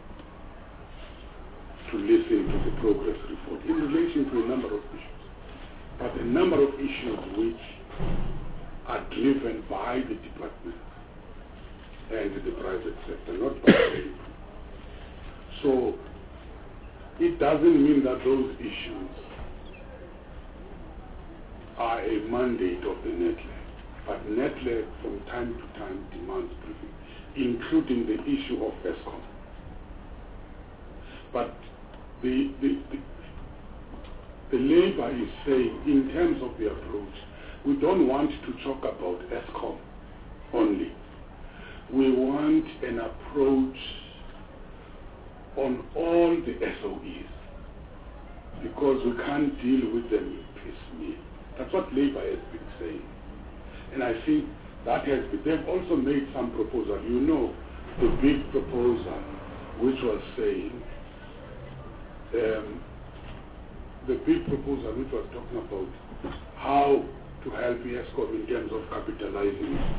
[SPEAKER 15] to listen to the progress report in relation to a number of issues. But a number of issues which are driven by the department and the private sector, not by the people. So it doesn't mean that those issues are a mandate of the NETLEC, but NETLEC from time to time demands briefing, including the issue of ESCOM. But the, the, the, the Labour is saying, in terms of the approach, we don't want to talk about ESCOM only. we want an approach on all the S O Es, because we can't deal with them piecemeal. That's what Labour has been saying. And I think that has been, they've also made some proposal. You know, the big proposal, which was saying, um, the big proposal which was talking about how to help ESCOM in terms of capitalizing it.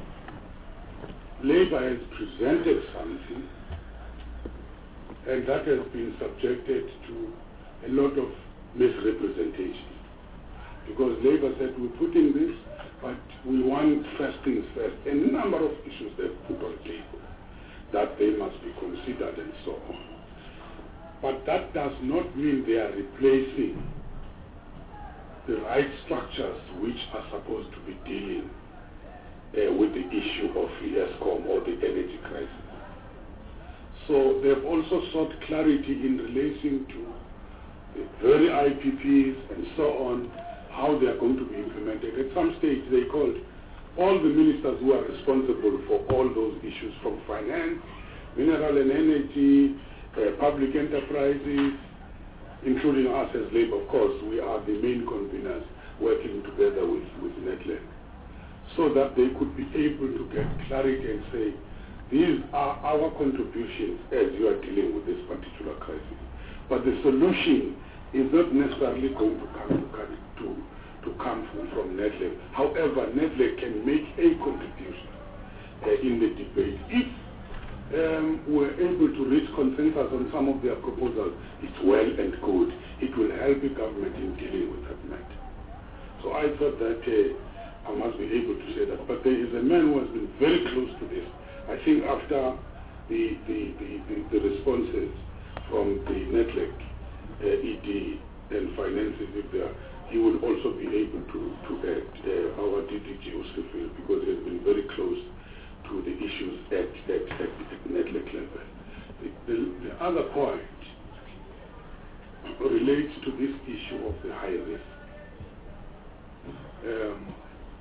[SPEAKER 15] Labour has presented something, and that has been subjected to a lot of misrepresentation. Because Labour said, we're putting this, but we want first things first. A number of issues they've put on the table that they must be considered and so on. But that does not mean they are replacing the right structures which are supposed to be dealing uh, with the issue of ESCOM or the energy crisis. So they've also sought clarity in relation to the very I P Ps and so on, how they are going to be implemented. At some stage they called all the ministers who are responsible for all those issues, from finance, mineral and energy, uh, public enterprises, including us as Labour. Of course, we are the main conveners working together with, with Netland, so that they could be able to get clarity and say, these are our contributions as you are dealing with this particular crisis. But the solution is not necessarily going to come to, to, to come from, from Netland. However, Netland can make a contribution uh, in the debate. If um, we're able to reach consensus on some of their proposals, it's well and good. It will help the government in dealing with that matter. So I thought that uh, I must be able to say that. But there is a man who has been very close to this. I think after the, the, the, the, the responses from the Netland, uh, E D and finances, if there, he will also be able to, to add uh, our D D G Osterfield, because he has been very close to the issues at, at, at, at Netland level. The, the, the other point relates to this issue of the high risk. Um,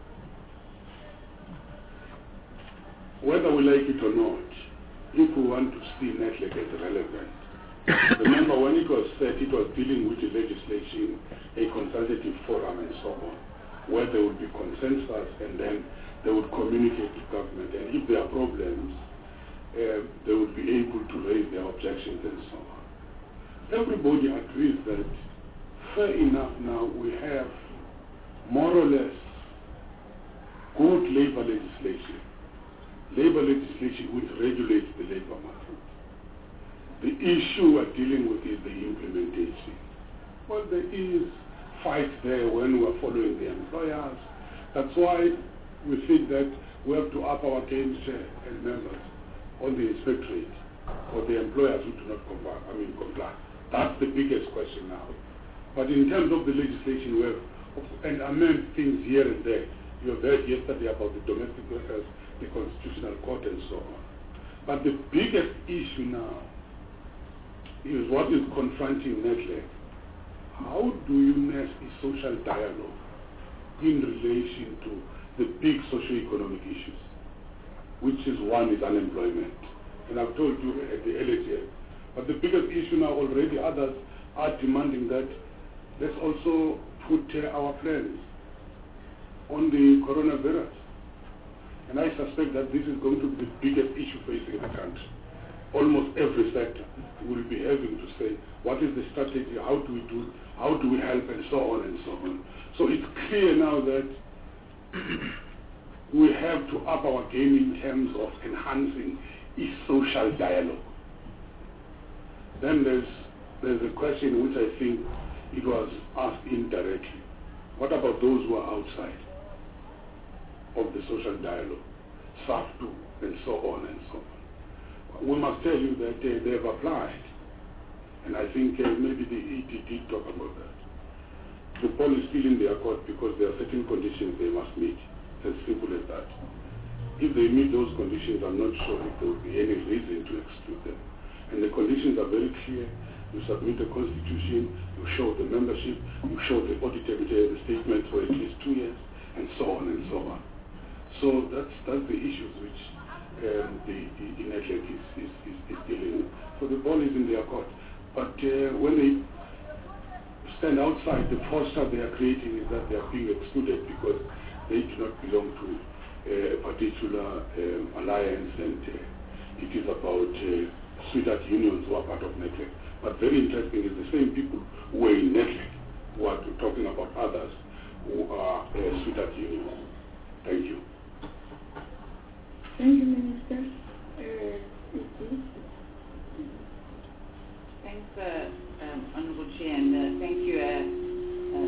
[SPEAKER 15] whether we like it or not, if we want to see Netland as relevant, remember when it was said it was dealing with the legislation, a consultative forum and so on, where there would be consensus and then they would communicate to government, and if there are problems, uh, they would be able to raise their objections and so on. Everybody agrees that fair enough now we have more or less good labor legislation, labor legislation which regulates the labor market. The issue we're dealing with is the implementation. Well, there is fight there when we're following the employers. That's why we think that we have to up our game share as members on the inspectorate for the employers who do not comply. I mean, comply. That's the biggest question now. But in terms of the legislation, we have and amend things here and there. You have heard yesterday about the domestic workers, the constitutional court, and so on. But the biggest issue now is what is confronting Netland. How do you nest a social dialogue in relation to the big socio-economic issues, which is one is unemployment. And I've told you at the L H F. But the biggest issue now, already others are demanding that let's also put uh, our plans on the coronavirus. And I suspect that this is going to be the biggest issue facing the country. Almost every sector will be having to say, what is the strategy, how do we do, how do we help, and so on and so on. So it's clear now that we have to up our game in terms of enhancing a social dialogue. Then there's, there's a question which I think it was asked indirectly. What about those who are outside of the social dialogue, SAFTU, and so on and so on? We must tell you that uh, they have applied, and I think uh, maybe the E D did talk about that. The ball is still in their court because there are certain conditions they must meet, as simple as that. If they meet those conditions, I'm not sure if there will be any reason to exclude them. And the conditions are very clear. You submit a constitution, you show the membership, you show the audited uh, statement for at least two years, and so on and so on. So that's, that's the issues which um, the, the, the network is, is, is, is dealing with. So the ball is in their court. But uh, when they stand outside, the foster they are creating is that they are being excluded because they do not belong to uh, a particular um, alliance, and uh, it is about uh, sweetheart unions who are part of network. But very interesting is the same people who are in network who are talking about others who are uh, sweetheart unions. Thank you.
[SPEAKER 13] Thank you, Minister. Uh,
[SPEAKER 3] Thanks, uh, um, Honourable Chair, and uh, thank you, uh, uh,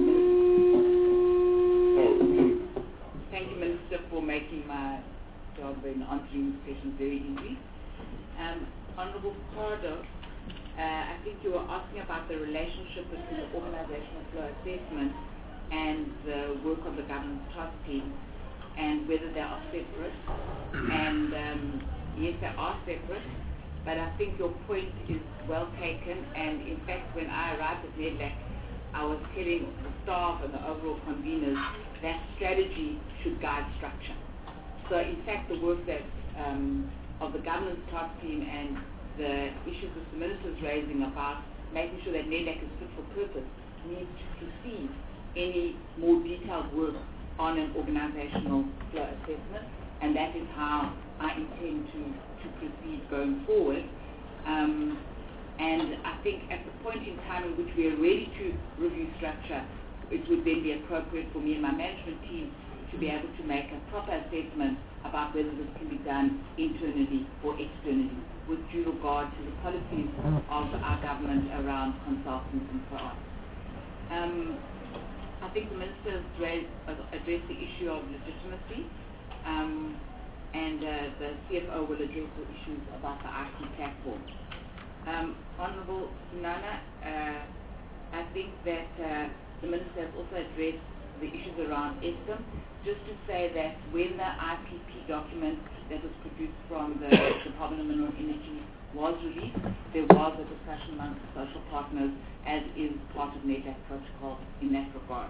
[SPEAKER 3] Minister. Thank you, Minister, for making my job in answering these questions very easy. Um, Honourable Cardo, uh, I think you were asking about the relationship between the organisational flow assessment and the work of the governance task team, and whether they are separate. And um, yes, they are separate, but I think your point is well taken. And in fact, when I arrived at NEDLAC, I was telling the staff and the overall conveners that strategy should guide structure. So in fact, the work that um, of the governance task team and the issues that the Minister is raising about making sure that NEDLAC is fit for purpose needs to precede any more detailed work on an organizational flow assessment, and that is how I intend to, to proceed going forward. Um, and I think at the point in time in which we are ready to review structure, it would then be appropriate for me and my management team to be able to make a proper assessment about whether this can be done internally or externally, with due regard to the policies of our government around consultants and so on. Um, I think the Minister has raised, uh, addressed the issue of legitimacy, um, and uh, the C F O will address the issues about the I T platform. Um, Honourable Sunana, uh, I think that uh, the Minister has also addressed the issues around Eskom. Just to say that when the I P P document that was produced from the Department of Mineral Energy was released, there was a discussion among social partners, as is part of NEDLAC protocol in that regard.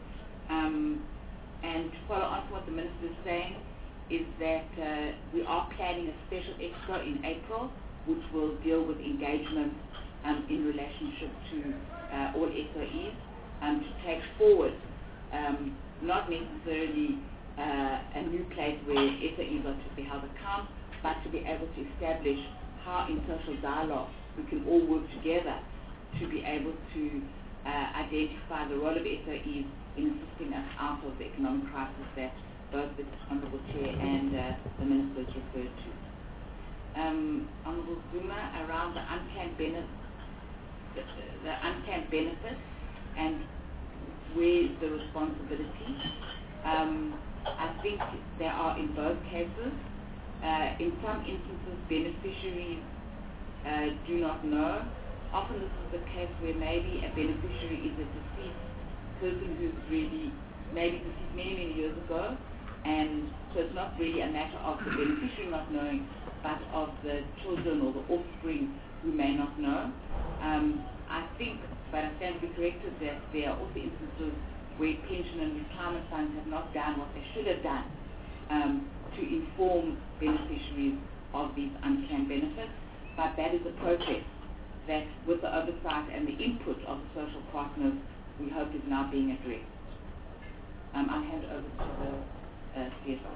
[SPEAKER 3] Um, and to follow on from what the Minister is saying, is that uh, we are planning a special expo in April, which will deal with engagement um, in relationship to uh, all S O Es, um, to take forward um, not necessarily uh, a new place where S O Es are to be held account, but to be able to establish how in social dialogue we can all work together to be able to uh, identify the role of S O Es in assisting us out of the economic crisis that both the Honourable Chair and uh, the Minister has referred to. Um, Honourable Zuma, around the unplanned benefits, the, the unplanned benefits and where is the responsibility. Um, I think there are in both cases. Uh, in some instances, beneficiaries uh, do not know. Often this is the case where maybe a beneficiary is a deceased person who's really maybe deceased many, many years ago, and so it's not really a matter of the beneficiary not knowing, but of the children or the offspring who may not know. Um, I think, but I stand to be corrected, that there are also instances where pension and retirement funds have not done what they should have done um, to inform beneficiaries of these unplanned benefits, but that is a process that, with the oversight and the input of the social partners, we hope is now being addressed. Um, I'll hand over to the uh, C F O.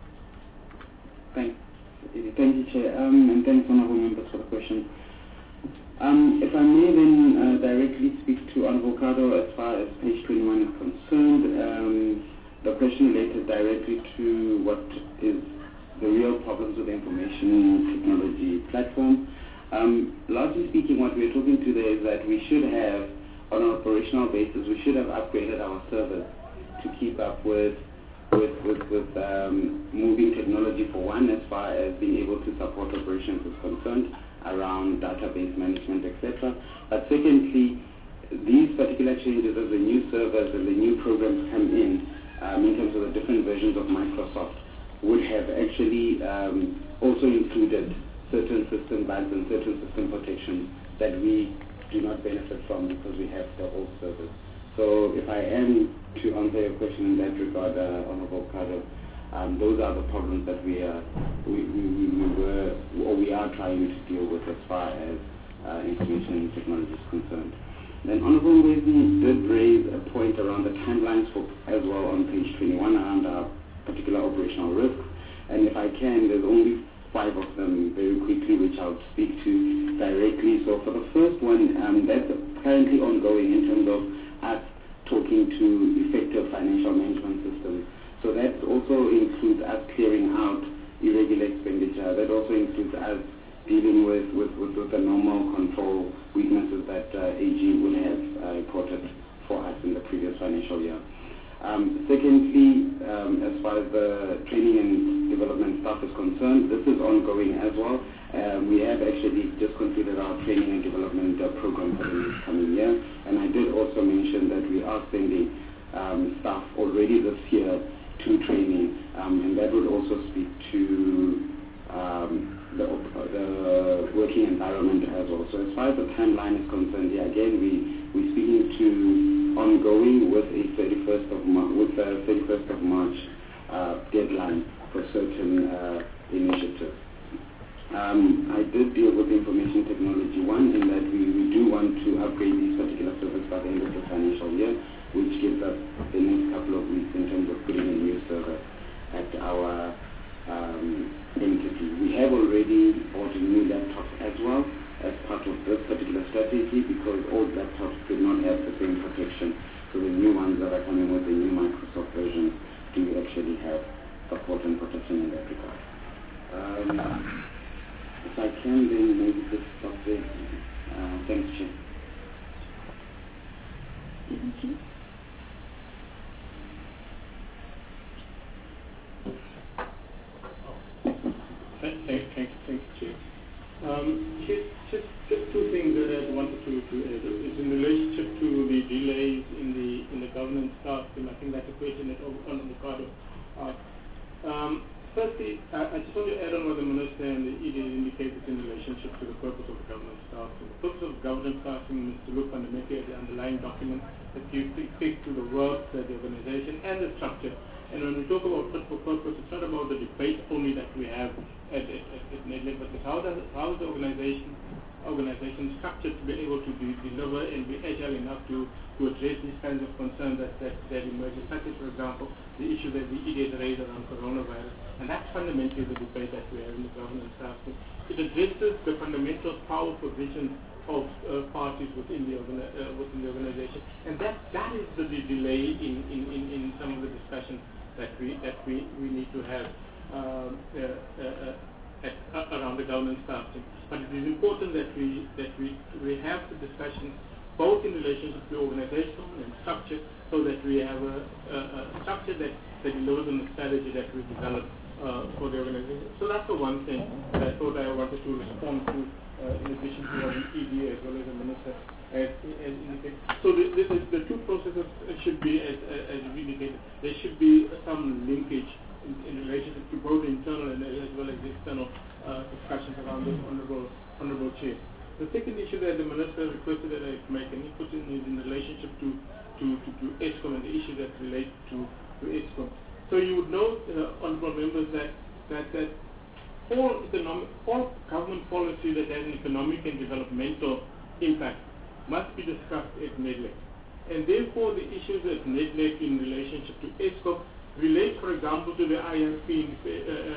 [SPEAKER 10] Thanks. Thank you, Chair, um, and thanks, honourable members, for the question. Um, if I may then uh, directly speak to Honourable Cardo as far as page twenty-one is concerned, um, the question related directly to what is the real problems with the information technology platform. Um, largely speaking, what we're talking to there is that we should have, on an operational basis, we should have upgraded our servers to keep up with with, with, with um, moving technology for one, as far as being able to support operations is concerned, around database management, et cetera. But secondly, these particular changes as the new servers and the new programs come in, um, in terms of the different versions of Microsoft, would have actually um, also included certain system bugs and certain system protections that we do not benefit from because we have the old servers. So if I am to answer your question in that regard, uh, Honourable Cardo, Um, those are the problems that we are we, we, we, we were or we are trying to deal with as far as uh, information technology is concerned. Then Honorable Ngwezi did raise a point around the timelines for as well on page twenty-one around our particular operational risks. And if I can, there's only five of them very quickly, which I'll speak to directly. So for the first one, um, that's currently ongoing in terms of us talking to effective financial management systems. So that also includes us clearing out irregular expenditure. That also includes us dealing with, with, with, with the normal control weaknesses that uh, A G would have uh, reported for us in the previous financial year. Um, secondly, um, as far as the training and development staff is concerned, this is ongoing as well. Um, we have actually just completed our training and development uh, program for the next coming year, and I did also mention that we are sending um, staff already this year to training, um, and that would also speak to um, the, uh, the working environment as well. So as far as the timeline is concerned, yeah, again, we, we're speaking to ongoing with a thirty-first of March, with a thirty-first of March uh, deadline for certain uh, initiatives. Um, I did deal with information technology one in that we, we do want to upgrade these particular servers by the end of the financial year, which gives us the next couple of weeks in terms of putting a new server at our um, entity. We have already bought a new laptops as well as part of this particular strategy because old laptops did not have the same protection. So the new ones that are coming with the new Microsoft versions do actually have support and protection in that regard. Um, if I can then maybe just stop there. Uh, thanks, Chair.
[SPEAKER 13] Thank you.
[SPEAKER 16] Thank, thank, thank, thank you, Chair. Um, just, just, just two things that I wanted to, to add. It's in relationship to the delays in the in the governance task, and I think that's a question that Honorable Ricardo asked. Um, firstly, I, I just want to add on what the Minister and the E D indicated in relationship to the purpose of the governance task. The purpose of governance tasking is to look fundamentally at the underlying document that gives effect to the work, the organization, and the structure. And when we talk about fit for purpose, it's not about the debate only that we have at, at, at, at NEDLAC, but it's how, does, how is the organization, organization structured to be able to be, deliver and be agile enough to, to address these kinds of concerns that, that, that emerge, such as, for example, the issue that the E D has raised around coronavirus. And that's fundamentally the debate that we have in the governance task. It addresses the fundamental power positions of uh, parties within the, uh, within the organization. And that, that is the, the delay in, in, in, in some of the discussions that we that we, we need to have um, uh, uh, at, uh, around the governance tasking. But it is important that we that we we have the discussions both in relationship to organizational and structure, so that we have a, a, a structure that, that delivers on the strategy that we develop uh, for the organization. So that's the one thing that I thought I wanted to respond to, uh, in addition to what the E D as well as the Minister as, as indicated. So the, the, the two processes should be, as, as you indicated, there should be some linkage in, in relationship to both the internal and as well as the external uh, discussions around this honorable, honorable Chair. The second issue that the Minister requested that I make an input in is in relationship to, to, to, to ESCOM and the issues that relate to, to ESCOM. So you would know, uh, honorable members, that, that, that all, economic, all government policy that has an economic and developmental impact must be discussed at NEDLAC. And therefore the issues at NEDLAC in relationship to ESCOM relate, for example, to the I R P, uh, uh,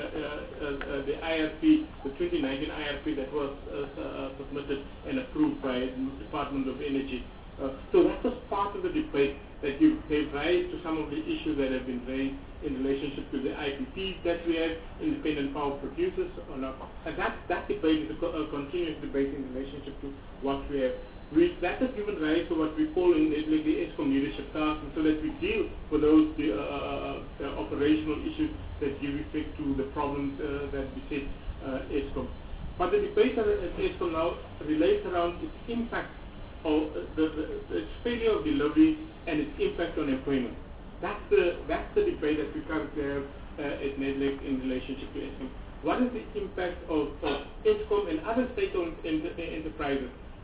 [SPEAKER 16] uh, uh, the I R P, the twenty nineteen I R P that was uh, uh, submitted and approved by the Department of Energy. Uh, so that was part of the debate that you gave rise to some of the issues that have been raised in relationship to the I P Ps that we have, independent power producers or not. And that, that debate is a, co a continuous debate in relationship to what we have. We, that has given rise to what we call in like the ESCOM leadership task, so that we deal with those the, uh, uh, uh, operational issues that give effect to the problems uh, that beset uh, ESCOM. But the debate at ESCOM now relates around its impact of uh, the, the, the its failure of delivery and its impact on employment. That's the that's the debate that we currently have uh, at NEDLAC in relationship to ESCOM. What is the impact of, of ESCOM and other state-owned ent enterprises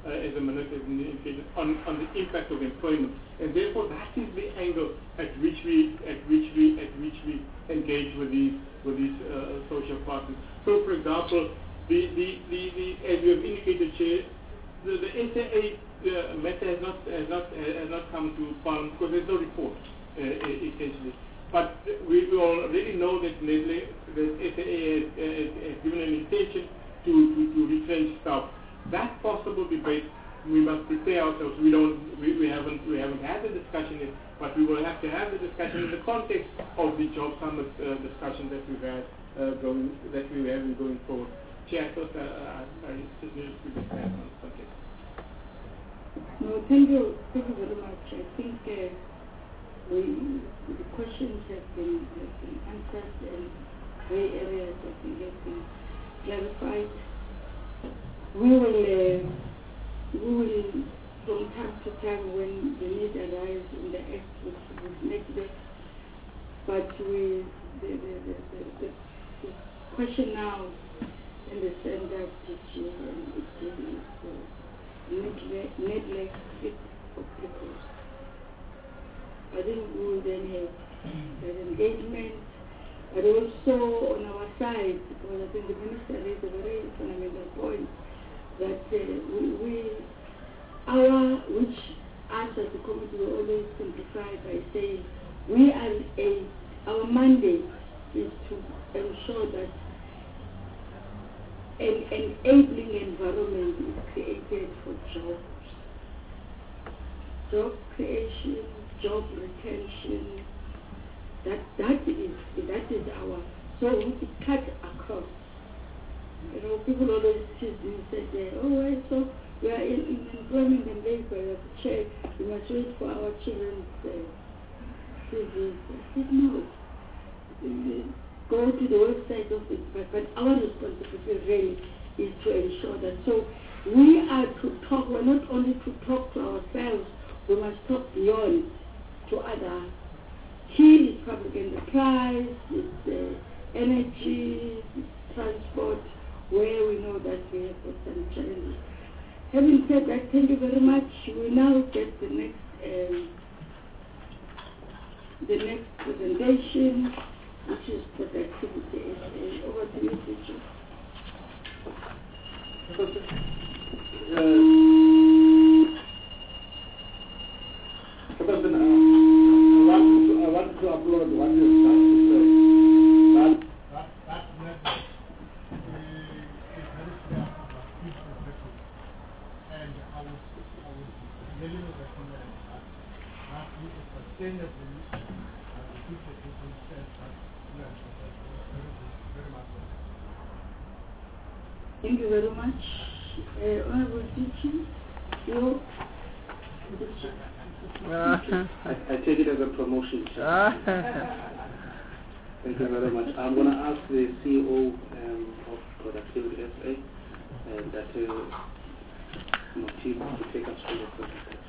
[SPEAKER 16] uh, as a minority indicated, on, on the impact of employment. And therefore, that is the angle at which we at which we at which we engage with these with these uh, social partners. So, for example, the the, the, the as you have indicated, Chair, the, the S A A uh, matter has not has not has not come to Parliament because there's no report uh, essentially. But we, we already know that the S A A has, has, has given an intention to, to, to retrench staff. That possible debate, we must prepare ourselves. We don't, we, we haven't, we haven't had the discussion yet, but we will have to have the discussion in the context of the job summit uh, discussion that we've had uh, going, that we were having going forward. Chair, I thought uh, I, I just needed to be clear on the subject.
[SPEAKER 1] No, thank you, thank you very much. I think uh, we, the questions have been, have been answered and gray areas have been, have been clarified. We will, uh, we will, from time to time, when the need arises in the act, with, with NECDEC, but we, the, the, the, the, the, the question now in the center teaching and it is uh, neglect fit for people. I think we will then have an engagement, but also on our side, because I think the minister raised a very fundamental point, that uh, we, we, our, which us as the committee will always simplify by saying, we are a, our mandate is to ensure that an enabling environment is created for jobs, job creation, job retention. That that is that is our, so we cut across. You know, people always tease me and say, oh, well, so we are in, in employment and labor, as a chair, we must wait for our children's uh, C Vs. I said, no. Go to the website of it, but, but our responsibility really is to ensure that. So we are to talk, we're not only to talk to ourselves, we must talk beyond to others. Key is public enterprise, it's uh, energy, it's transport, where we know that we have got some challenges. Having said that, thank you very much. We now get the next um, the next presentation, which is productivity. Uh, over to you, teacher.
[SPEAKER 5] Uh, Professor, uh, I want to, I want to applaud what you started to say. That, that, that method is very clear about people method. And I would, I would really recommend that, that we sustainably uh, reduce the people sense that we are very, very much.
[SPEAKER 1] Thank you very much. Uh, Honorable teacher, you.
[SPEAKER 17] I, I take it as a promotion. Thank you very much. I'm going to ask the C E O um, of Productivity S A, uh, that uh, Motif, to take us through the presentation.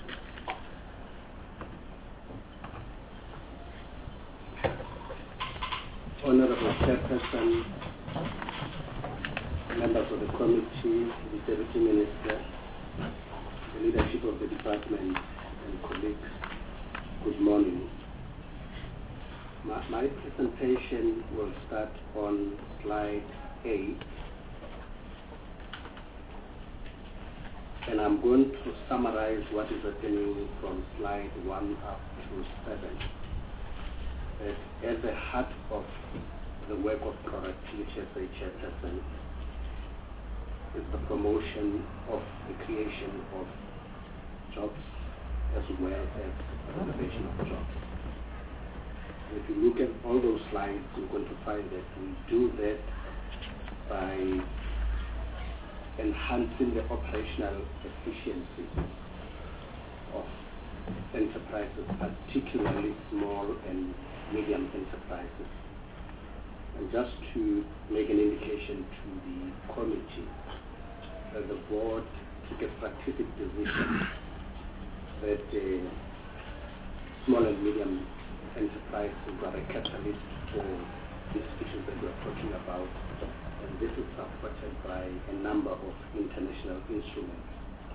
[SPEAKER 17] Honorable Chairperson, members of the committee, the Deputy Minister, the leadership of the department, and colleagues, good morning. My, my presentation will start on slide eight, and I'm going to summarize what is happening from slide one up to seven. At, at the heart of the work of Productivity as a chairperson is the promotion of the creation of jobs as well as the preservation of jobs. If you look at all those slides, you're going to find that we do that by enhancing the operational efficiency of enterprises, particularly small and medium enterprises. And just to make an indication to the committee, that the board took a strategic decision that uh, small and medium enterprises are a catalyst for these issues that we're talking about, and this is supported by a number of international instruments.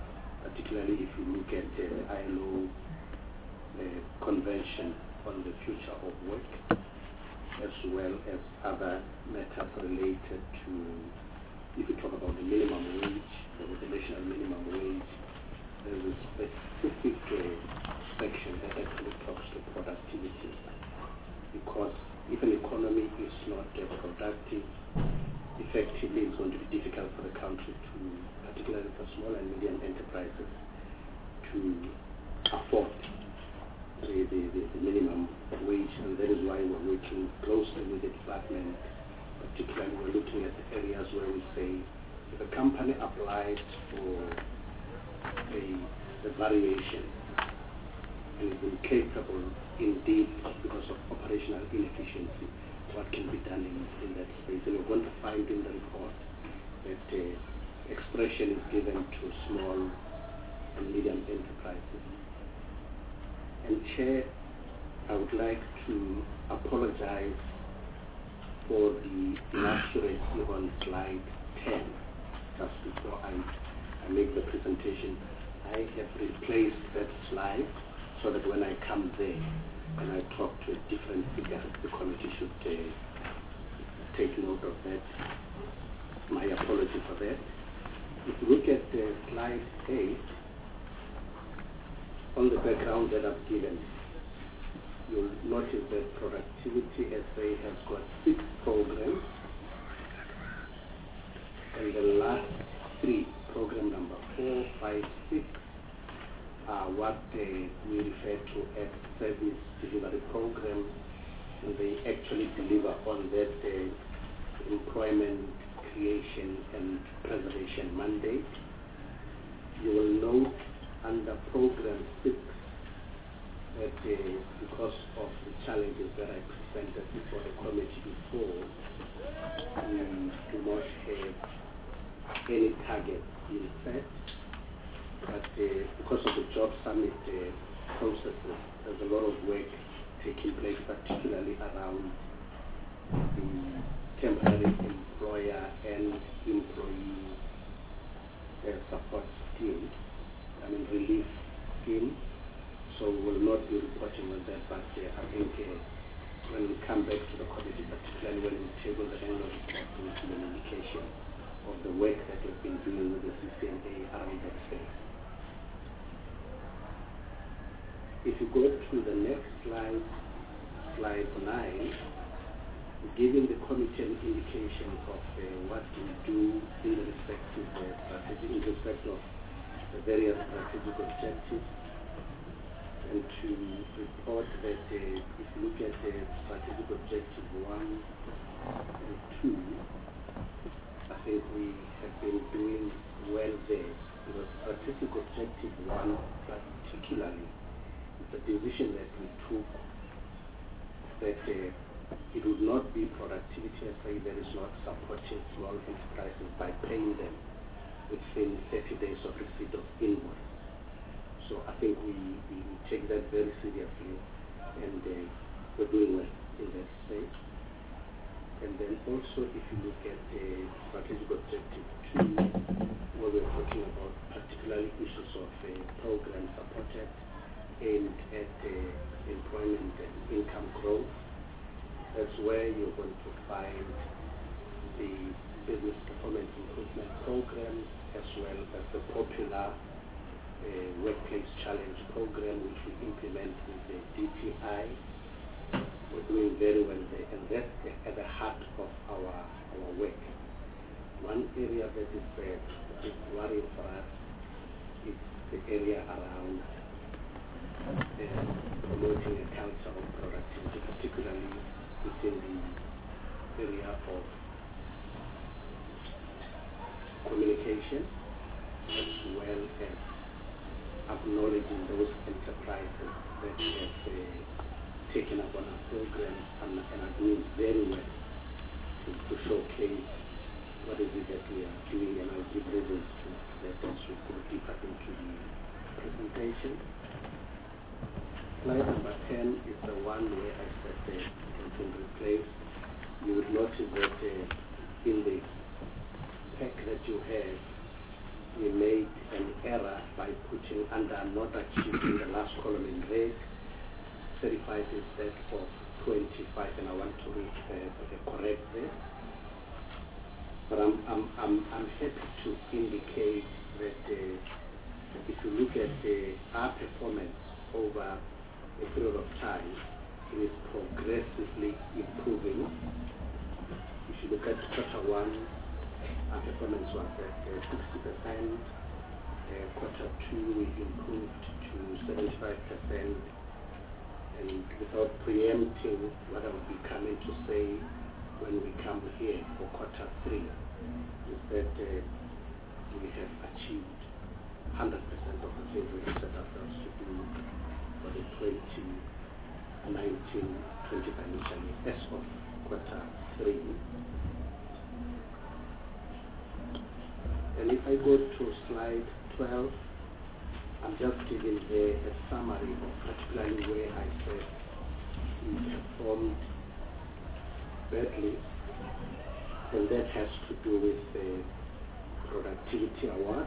[SPEAKER 17] particularly if you look at uh, the I L O uh, Convention on the Future of Work, as well as other matters related to, if you talk about the minimum wage, the, the national minimum wage, there is a specific uh, section that actually talks to productivity, because if an economy is not uh, productive, effectively it's going to be difficult for the country to, particularly for small and medium enterprises, to afford the, the, the, the minimum wage, and that is why we're working closely with the department. Particularly we're looking at the areas where we say if a company applies for a, a variation and is incapable indeed because of operational inefficiency, what can be done in, in that space. And we're going to find in the report that uh, expression is given to small and medium enterprises. And Chair, I would like to apologize for the inaccuracy on slide ten. Just before I, I make the presentation, I have replaced that slide so that when I come there and I talk to a different figure, the committee should uh, take note of that. My apology for that. If you look at uh, slide eight, on the background that I've given, you'll notice that Productivity S A has got six programs, and the last three, program number four, five, six, are what uh, we refer to as service delivery programs, and they actually deliver on that uh, employment creation and preservation mandate. You will note under program six that uh, because of the challenges that I presented before the committee before, we do not have any targets being set, but uh, because of the job summit uh, processes, there's a lot of work taking place, particularly around the temporary employer and employee uh, support scheme, I mean relief scheme. So we will not be reporting on that, but uh, I think uh, when we come back to the committee, particularly when we table the annual report, we will see an indication of the work that we've been doing with the C C M A around that space. If you go to the next slide, slide nine, giving the committee an indication of uh, what we do in the respective uh, strategy, in respect of the various strategic objectives, and to report that uh, if you look at the uh, strategic objective one and two, I think we have been doing well there. Because strategic objective one, particularly, is a decision that we took that uh, it would not be productivity as I that is not supporting small enterprises by paying them within thirty days of receipt of invoice. So I think we, we take that very seriously, and uh, we're doing well in that space. And then also, if you look at the strategic objective two, where we're talking about particularly issues of uh, program supported aimed at uh, employment and income growth, that's where you're going to find the business performance improvement programs, as well as the popular uh, workplace challenge program, which we implement with the D T I. We're doing very well there, and that's at the heart of our our work. One area that is uh, a big worry for us is the area around uh, promoting a culture of productivity, particularly within the area of communication, as well as acknowledging those enterprises that have uh, taken up on our program and, and are doing very well to, to showcase what is it that we are doing, and I'll give reasons to that as we go deeper into the presentation. Slide number ten is the one where I said that it has been replaced. You would notice that uh, in the pack that you have, we made an error by putting under not achieved in the last column in red, thirty-five instead of twenty-five, and I want to read uh, correct this. But I'm, I'm, I'm, I'm happy to indicate that uh, if you look at uh, our performance over a period of time, it is progressively improving. If you look at quarter one, our performance was at uh, sixty percent. Uh, quarter two, we improved to seventy-five percent. And without preempting what I will be coming to say when we come here for quarter three, is that uh, we have achieved one hundred percent of the things we set ourselves to do for the twenty nineteen twenty financial year as of quarter three. And if I go to slide twelve, I'm just giving a, a summary of particularly where I said we performed badly, and that has to do with the productivity award.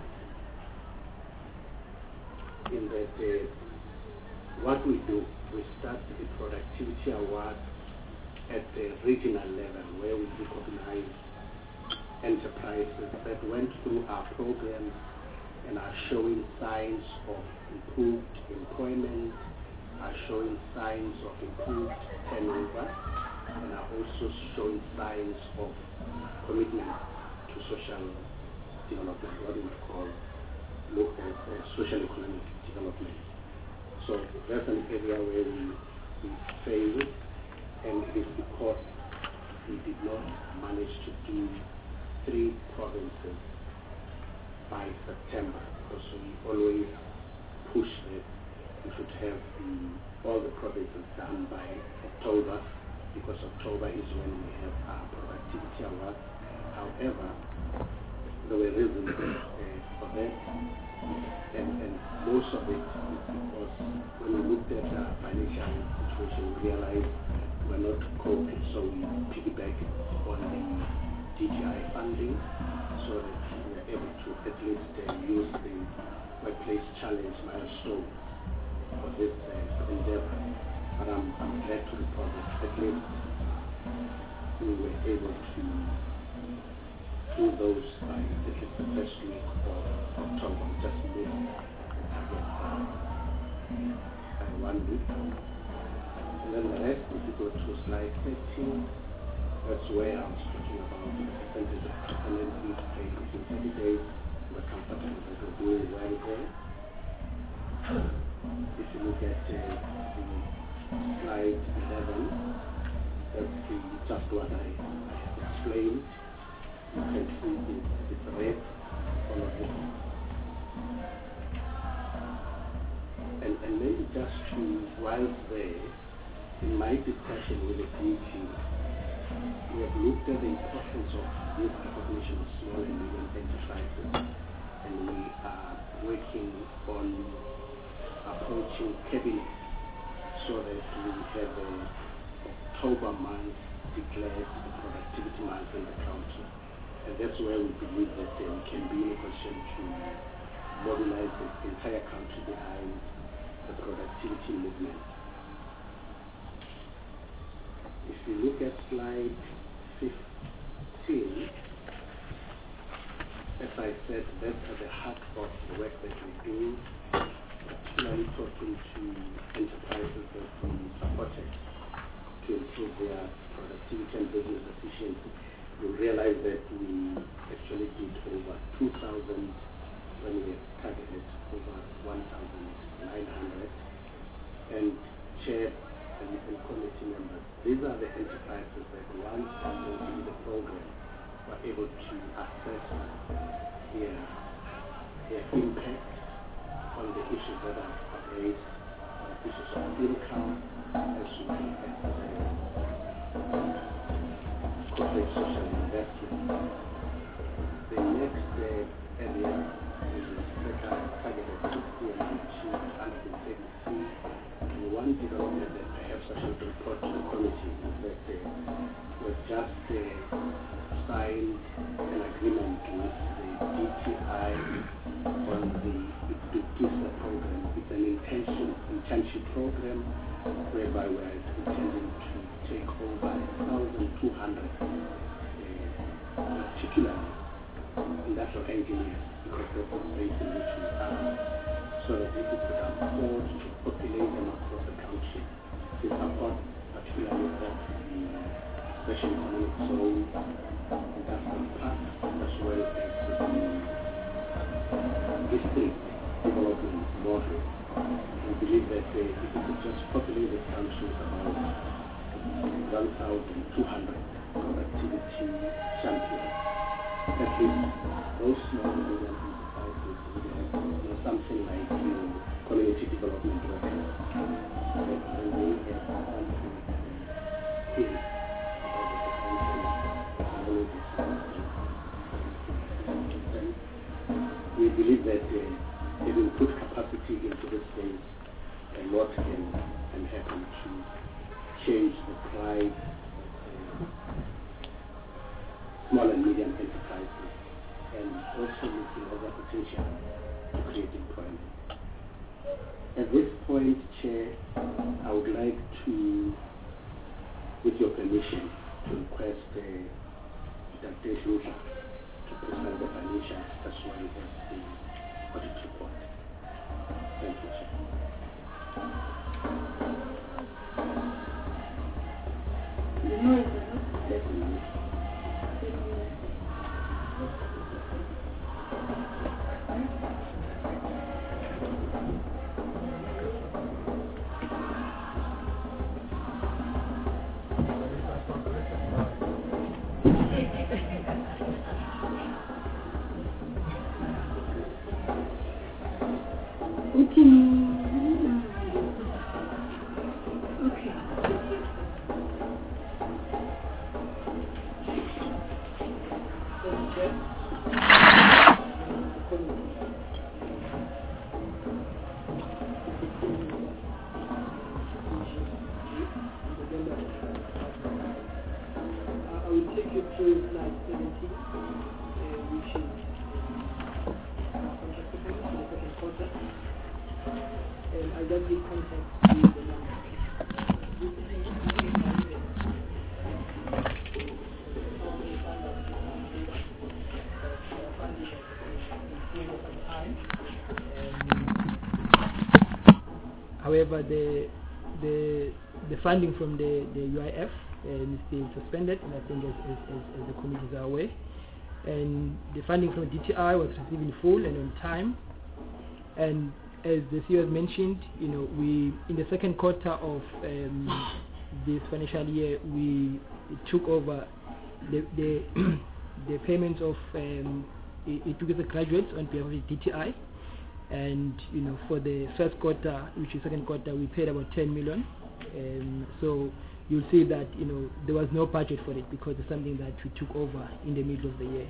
[SPEAKER 17] In that uh, what we do, we start the productivity award at the regional level where we recognize enterprises that went through our programs and are showing signs of improved employment, are showing signs of improved turnover, and are also showing signs of commitment to social development, what we would call local, uh, social economic development. So that's an area where we, we failed, and it is because we did not manage to do three provinces by September, because we always push that we should have the, all the provinces done by October, because October is when we have our productivity award. However, there were reasons uh, for that, and, and most of it is because when we looked at our financial situation, we realized we're not coping, so we piggybacked on the D G I funding so that we are able to at least uh, use the workplace challenge milestone for this uh, endeavor. But I'm, I'm glad to report that at least we were able to do those by at least the first week of October. We just missed the target by one week. And then the rest, if you go to slide thirteen, that's where I was talking about the percentage of penalties paid within thirty days. We're comfortable that we're doing well there. If you look at uh, the slide eleven, that's the, just what I, I have explained. You can see the, the red all of it. And, and maybe just to, whilst there, in my discussion with the D G, we have looked at the importance of this recognition of small and medium enterprises, and we are working on approaching cabinet so that we have a October month declared the productivity month in the council. And that's where we believe that uh, we can be in a position to mobilize the entire country behind the productivity movement. If you look at slide fifteen, as I said, that's at the heart of the work that we do, particularly talking to enterprises that we supported to improve their productivity and business efficiency. You realize that we actually did over two thousand when we targeted over one thousand nine hundred, and chaired and, and committee members. These are the enterprises that once in the program were able to assess their, their impact on the issues that are raised, uh, issues of income, as well as uh, corporate social investment. The next uh, area is the targeted sixty and achieved one hundred thirty-three. And one development that perhaps I should report to the committee is that uh, we've just uh, signed an agreement with the D T I on the IPTISA program. It's an intention, internship program whereby we are intending to take over one thousand two hundred uh, particularly industrial engineers, because that's the space in which we are, so that we could afford to populate them across the country to support particularly of the special economic zone industrial park, as well as the district development model. We believe that uh, if we could just populate the country with about one thousand two hundred productivity champions, at least those small and medium enterprises would have you know, something like you know, community development workers. And they have something big about the potential technologies. We believe that uh, if we put capacity into this space, a lot can, can happen to change the pride of small and medium enterprises, and also looking at the potential to create employment. At this point, Chair, I would like to, with your permission, to request uh, Doctor Luja to present the financials as well as the audit report. Thank you, Chair.
[SPEAKER 13] The noise is not definitely.
[SPEAKER 4] However, the the the funding from the, the U I F uh, is still suspended, and I think as, as, as, as the committees are aware. And the funding from D T I was received in full and on time. And as the C E O has mentioned, you know, we in the second quarter of um, this financial year, we took over the the, the payments of um, it took the graduates on behalf of the D T I. And you know, for the first quarter, which is second quarter, we paid about ten million. Um, so you'll see that you know there was no budget for it because it's something that we took over in the middle of the year.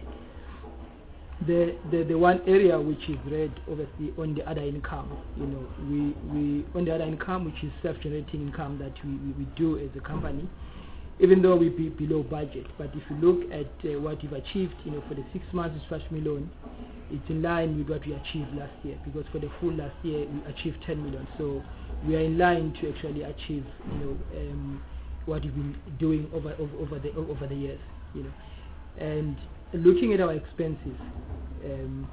[SPEAKER 4] The the, the one area which is red, obviously, on the other income, you know, we, we on the other income, which is self-generating income that we, we, we do as a company, even though we be below budget. But if you look at uh, what we've achieved, you know, for the six months, it's five million. It's in line with what we achieved last year, because for the full last year we achieved ten million. So we are in line to actually achieve, you know, um, what we've been doing over, over over the over the years, you know. And looking at our expenses, um,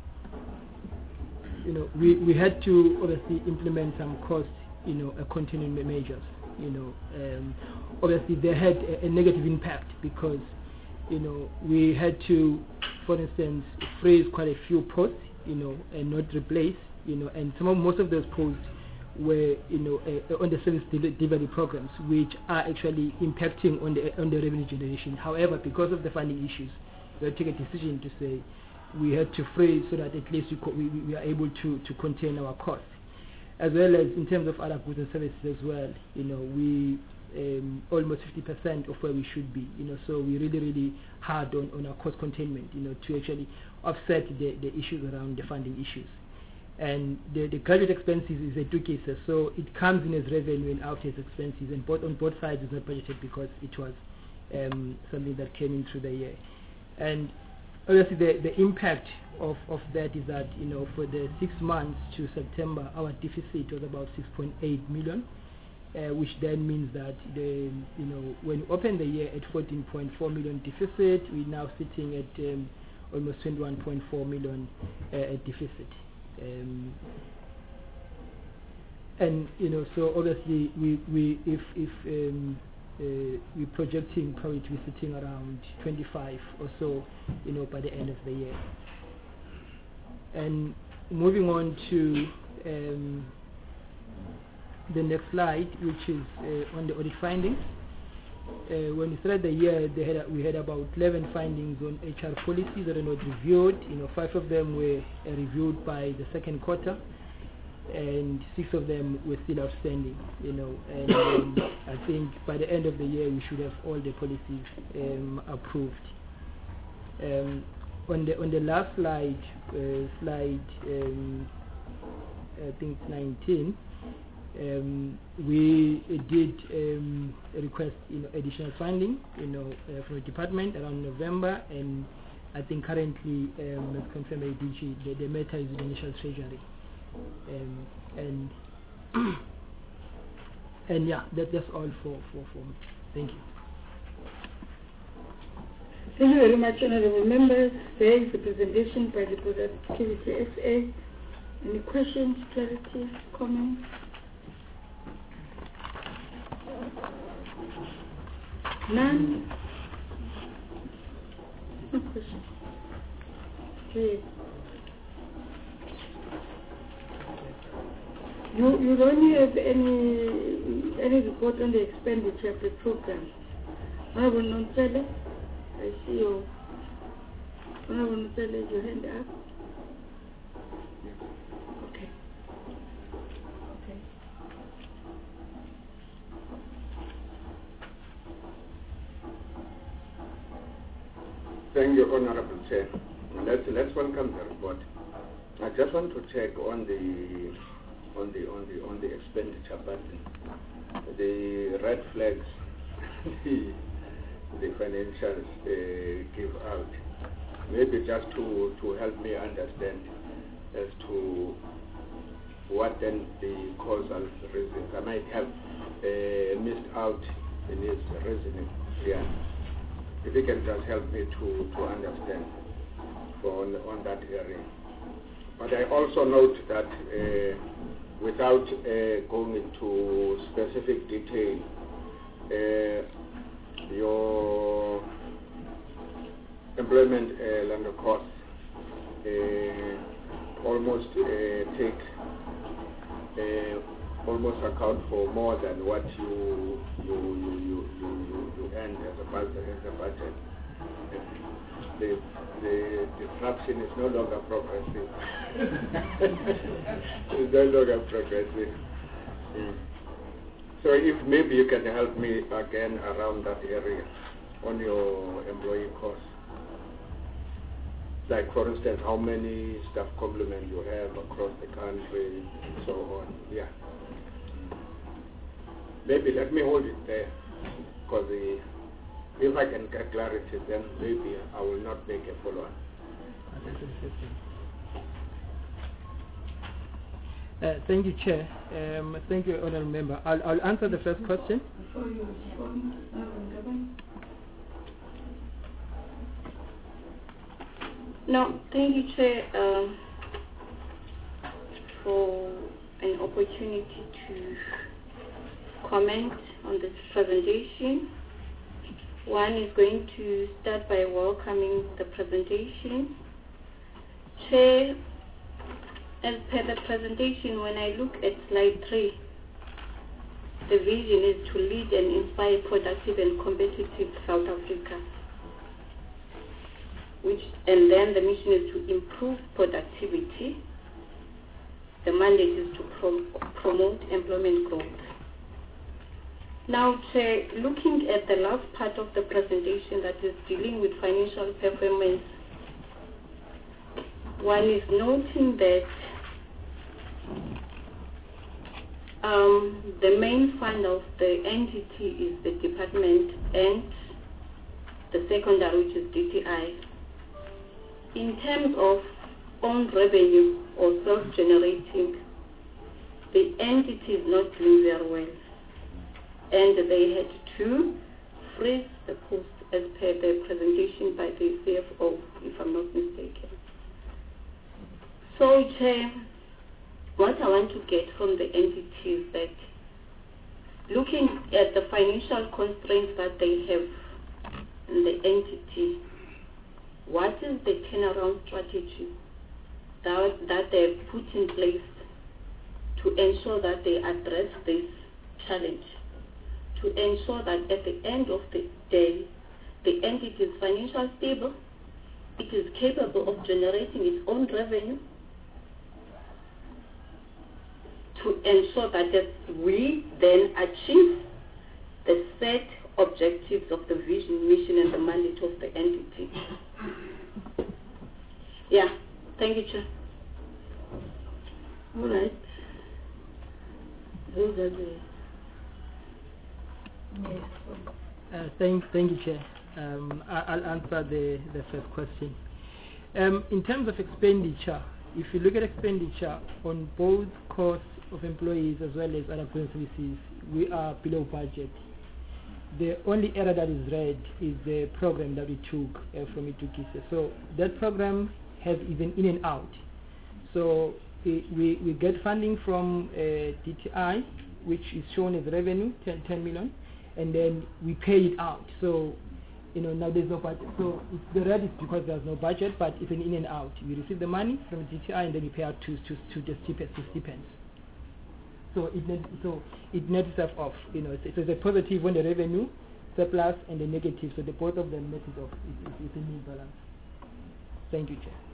[SPEAKER 4] you know, we, we had to obviously implement some cost, you know, uh, continuing measures. You know, um, obviously they had a, a negative impact because, you know, we had to, for instance, freeze quite a few posts, you know, and not replace, you know, and some of most of those posts were, you know, uh, on the service delivery programs, which are actually impacting on the on the revenue generation. However, because of the funding issues, we had to take a decision to say we had to freeze so that at least we, co we, we are able to, to contain our costs, as well as in terms of other goods and services as well. You know, we um, almost fifty percent of where we should be. You know, so we really really hard on, on our cost containment. You know, to actually offset the, the issues around the funding issues. And the, the graduate expenses is a two cases, so it comes in as revenue and out as expenses, and both on both sides is not budgeted because it was um, something that came in through the year. And obviously the, the impact of, of that is that, you know, for the six months to September, our deficit was about six point eight million, uh, which then means that the, you know, when we open the year at fourteen point four million deficit, we're now sitting at um, almost twenty-one point four million uh, deficit. Um, and you know, so obviously we, we if if um, uh, we're projecting probably to be sitting around twenty-five or so, you know, by the end of the year. And moving on to um, the next slide, which is uh, on the audit findings. Uh, when we started the year, they had, we had about eleven findings on H R policies that are not reviewed. You know, five of them were uh, reviewed by the second quarter, and six of them were still outstanding. You know, and um, I think by the end of the year, we should have all the policies um, approved. Um, on the on the last slide, uh, slide um, I think it's nineteen. Um, we uh, did um, request, you know, additional funding, you know, uh, from the department around November, and I think currently, um, as confirmed by D G, the, the matter is in the National Treasury, um, and and yeah, that, that's all for for for me. Thank you.
[SPEAKER 1] Thank you very much, honourable members. There is the presentation by the Productivity S A. Any questions, clarity, comments? None? No questions. Okay. You, you don't have any any report on the expenditure of the program. Honorable Nonsele, I see you. Honorable Nonsele, your hand up. Okay. Okay.
[SPEAKER 5] Thank you, Honorable Chair. Let's let's welcome the report. I just want to check on the on the on the on the expenditure button, the red flags, the the financials uh, give out. Maybe just to to help me understand as to what then the causal reasons. I might have uh, missed out in his reasoning. Yeah. If you can just help me to, to understand for on, on that area. But I also note that uh, without uh, going into specific detail, uh, your employment uh, land costs uh, almost uh, take uh, almost account for more than what you you you you you, you, you earn as a budget as a budget. The the disruption is no longer progressive. It's no longer progressive. Mm. So if maybe you can help me again around that area on your employee costs. Like for instance, how many staff complement you have across the country, and so on. Yeah. Maybe let me hold it there, because if I can get clarity, then maybe I will not make a follow-up.
[SPEAKER 4] Uh, thank you, Chair. Um, thank you, Honourable Member. I'll, I'll answer the first question.
[SPEAKER 1] Before you respond, Honourable
[SPEAKER 13] No, thank you, Chair, um, for an opportunity to comment on this presentation. One is going to start by welcoming the presentation. Chair, as per the presentation, when I look at slide three, the vision is to lead and inspire productive and competitive South Africa. Which, and then the mission is to improve productivity. The mandate is to prom promote employment growth. Now, Chair, looking at the last part of the presentation that is dealing with financial performance, one is noting that Um, the main fund of the entity is the department and the secondary, which is D T I. In terms of own revenue or self-generating, the entity is not doing very well, and they had to freeze the post as per the presentation by the C F O, if I'm not mistaken. So, Chair, what I want to get from the entity is that looking at the financial constraints that they have in the entity, what is the turnaround strategy that, that they have put in place to ensure that they address this challenge, to ensure that at the end of the day, the entity is financially stable, it is capable of generating its own revenue, to ensure that, that we then achieve the set objectives of the vision, mission, and the mandate of the entity. Yeah, thank you, Chair. All right. Those are the...
[SPEAKER 4] Yes. Uh, thank, thank you, Chair. Um, I, I'll answer the, the first question. Um, in terms of expenditure, if you look at expenditure on both costs of employees as well as other goods and services, we are below budget. The only error that is red is the program that we took uh, from Itukise. So that program has even in and out. So we, we, we get funding from uh, D T I, which is shown as revenue, ten, ten million, and then we pay it out. So, you know, now there's no budget. So it's, the red is because there's no budget, but it's an in and out. We receive the money from D T I and then we pay out to, to, to the stipends. To stipends. So it net, so it nets itself off. You know, so it's a positive on the revenue, surplus, and the negative. So the both of them net it off. It, it, it's a new balance. Thank you, Chair.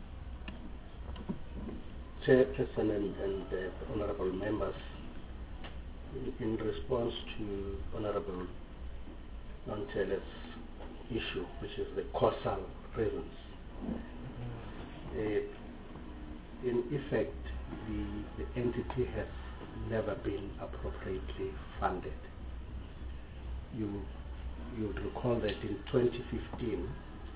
[SPEAKER 17] Chairperson and, and uh, honourable members, in, in response to Honourable Nonchele's issue, which is the causal reasons, uh, in effect, the, the entity has never been appropriately funded. You you would recall that in twenty fifteen,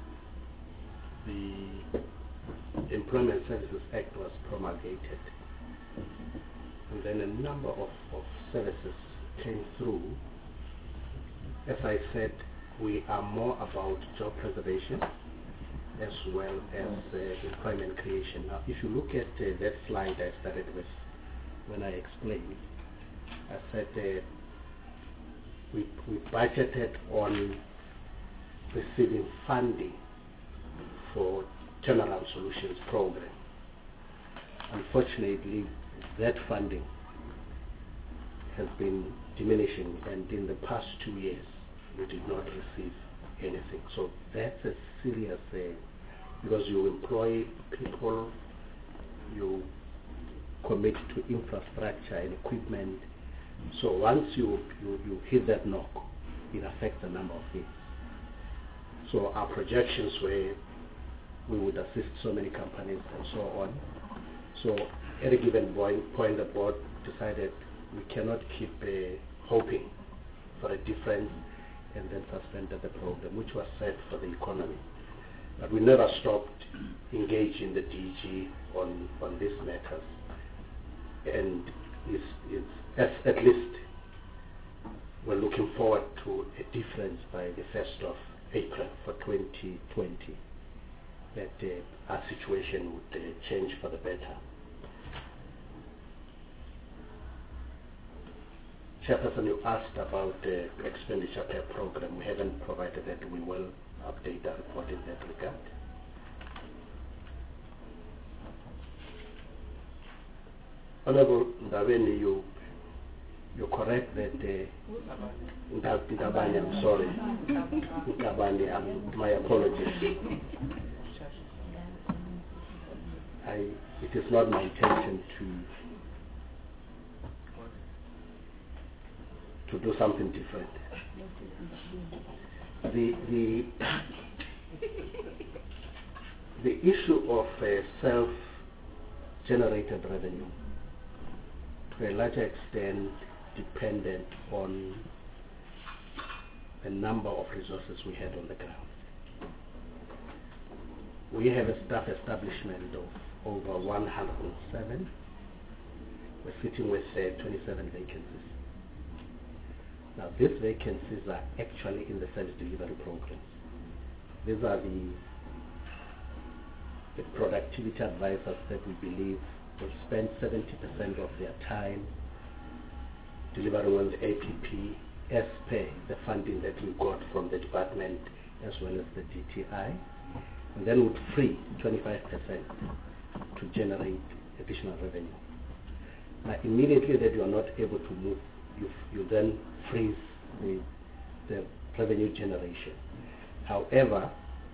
[SPEAKER 17] the Employment Services Act was promulgated, and then a number of, of services came through. As I said, we are more about job preservation as well as uh, employment creation. Now, if you look at uh, that slide I started with, when I explained, I said uh, we, we budgeted on receiving funding for Turnaround Solutions program. Unfortunately, that funding has been diminishing, and in the past two years, we did not receive anything. So that's a serious thing, because you employ people, you commit to infrastructure and equipment. So once you, you, you hit that knock, it affects a number of things. So our projections were we would assist so many companies and so on. So at a given point, point the board decided we cannot keep uh, hoping for a difference, and then suspended the program, which was set for the economy. But we never stopped engaging the D G on, on these matters. And it's, it's, as, at least we're looking forward to a difference by the first of April for twenty twenty, that uh, our situation would uh, change for the better. Chairperson, you asked about the uh, expenditure per program. We haven't provided that. We will update the report in that regard. Honorable Ndabeni, you you're correct that uh, Ndabani, I'm sorry, Ndabani, um, my apologies. I, it is not my intention to to do something different. The the the issue of uh, self-generated revenue to a larger extent dependent on the number of resources we had on the ground. We have a staff establishment of over one hundred seven. We're sitting with uh, twenty-seven vacancies. Now, these vacancies are actually in the service delivery programs. These are the, the productivity advisors that we believe will spend seventy percent of their time delivering on the A P P as per the funding that we got from the department as well as the D T I, and then would free twenty-five percent to generate additional revenue. Now, immediately that you are not able to move, you, you then freeze the, the revenue generation. However,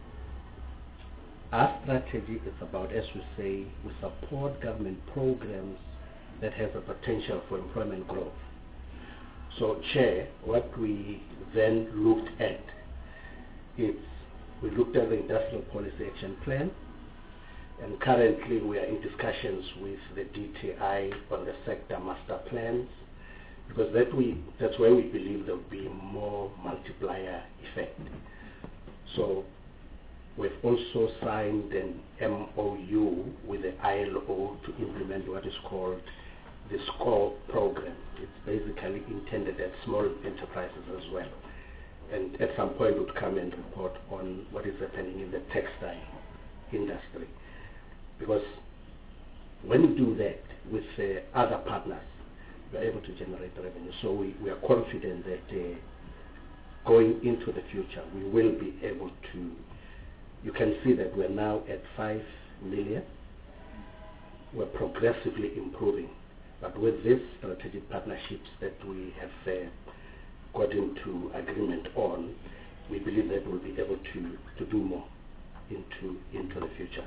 [SPEAKER 17] our strategy is about, as we say, we support government programs that have a potential for employment growth. So, Chair, what we then looked at is we looked at the Industrial Policy Action Plan, and currently we are in discussions with the D T I on the sector master plans, because that we, that's where we believe there will be more multiplier effect. So we've also signed an M O U with the I L O to implement what is called the SCORE program. It's basically intended at small enterprises as well. And at some point would come and report on what is happening in the textile industry. Because when you do that with uh, other partners, we are able to generate revenue. So we, we are confident that uh, going into the future, we will be able to, you can see that we're now at five million. We're progressively improving. But with these strategic partnerships that we have uh, got into agreement on, we believe that we'll be able to, to do more into, into the future.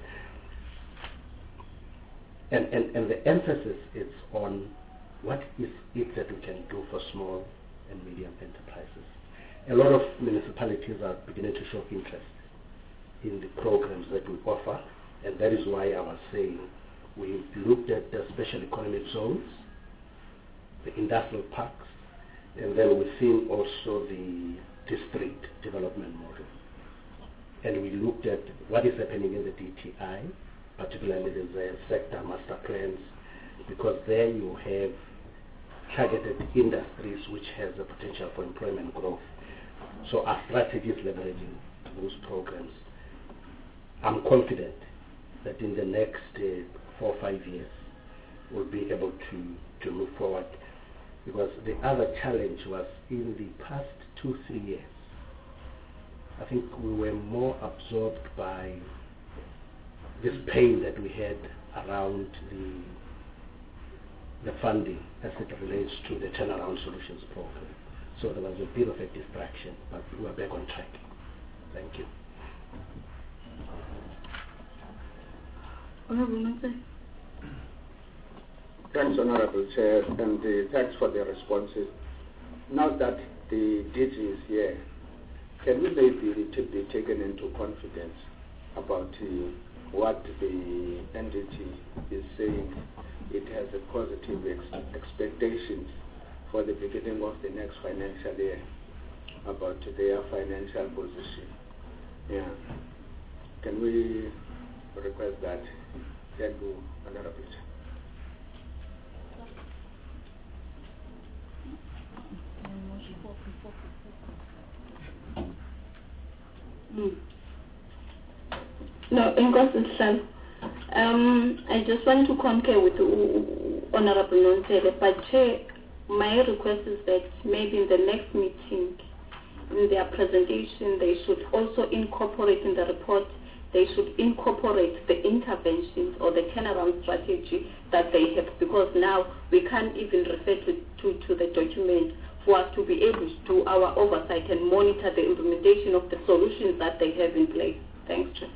[SPEAKER 17] And, and, and the emphasis is on what is it that we can do for small and medium enterprises. A lot of municipalities are beginning to show interest in the programs that we offer, and that is why I was saying we've looked at the special economic zones, the industrial parks, and then within also the district development model. And we looked at what is happening in the D T I, particularly the sector master plans, because there you have targeted industries which has the potential for employment growth. So our strategy is leveraging those programs. I'm confident that in the next uh, four or five years we'll be able to, to move forward, because the other challenge was in the past two, three years, I think we were more absorbed by this pain that we had around the the funding as it relates to the Turnaround Solutions program. So there was a bit of a distraction, but we are back on track. Thank you.
[SPEAKER 18] Thanks, Honorable Chair, and uh, thanks for the responses. Now that the D G is here, can we maybe to be taken into confidence about uh, what the N D T is saying? It has a positive ex expectations for the beginning of the next financial year about their financial position. Yeah. Can we request that? Thank you, Honorable Chair.
[SPEAKER 13] Mm. No, Inkosi, um, I just want to concur with uh, Honorable Nontsele, but Chair, my request is that maybe in the next meeting, in their presentation, they should also incorporate in the report, they should incorporate the interventions or the turnaround strategy that they have, because now we can't even refer to, to, to the document for us to be able to do our oversight and monitor the implementation of the solutions that they have in place. Thanks, Chair.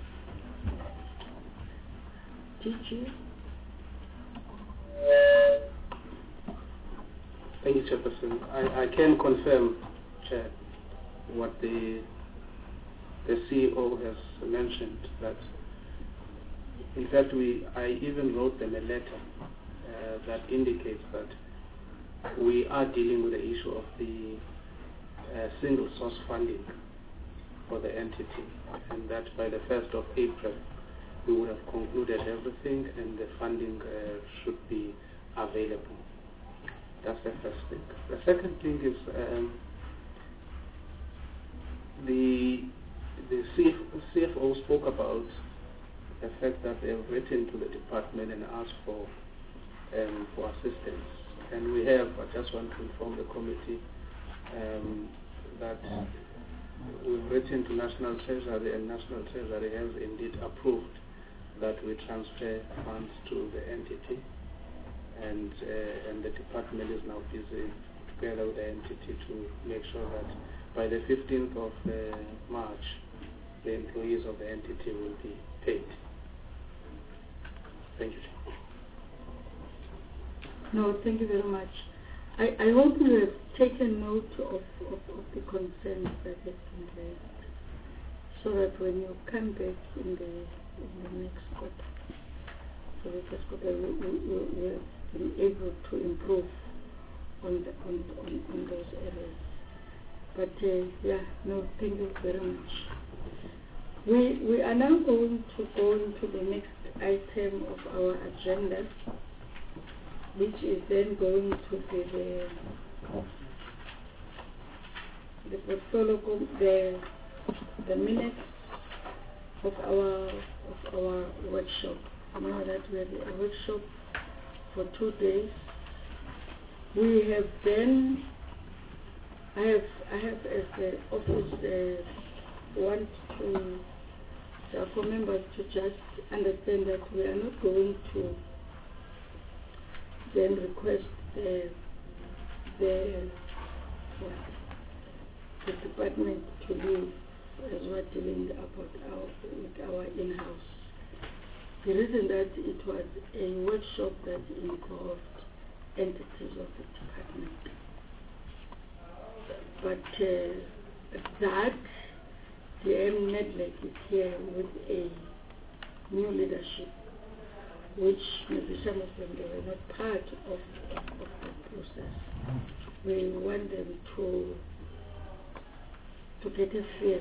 [SPEAKER 19] Thank you, Chairperson. I, I can confirm, Chair, what the the C E O has mentioned, that in fact we I even wrote them a letter uh, that indicates that we are dealing with the issue of the uh, single source funding for the entity, and that by the first of April we would have concluded everything and the funding uh, should be available. That's the first thing. The second thing is um, the the C F O spoke about the fact that they have written to the department and asked for um, for assistance, and we have. I just want to inform the committee um, that we've written to National Treasury, and National Treasury has indeed approved that we transfer funds to the entity, and uh, and the department is now busy together with the entity to make sure that by the fifteenth of uh, March, the employees of the entity will be paid. Thank you.
[SPEAKER 1] No, thank you very much. I, I hope you have taken note of, of, of the concerns that have been raised, so that when you come back in the in the next quarter, so the first quarter, you, you, you have been able to improve on, the, on, on, on those areas. But uh, yeah, no, thank you very much. We, we are now going to go into the next item of our agenda, which is then going to be the the portfolio, the the minutes of our of our workshop. You know that we had a workshop for two days. We have then. I have I have as the office uh, want to for members to just understand that we are not going to then request the the what, the department to leave as we're dealing about our with our in-house. The reason that it was a workshop that involved entities of the department, but uh, that the M Nedlec is here with a new leadership, which maybe some of them they were not part of, of, of the process. We want them to to get a feel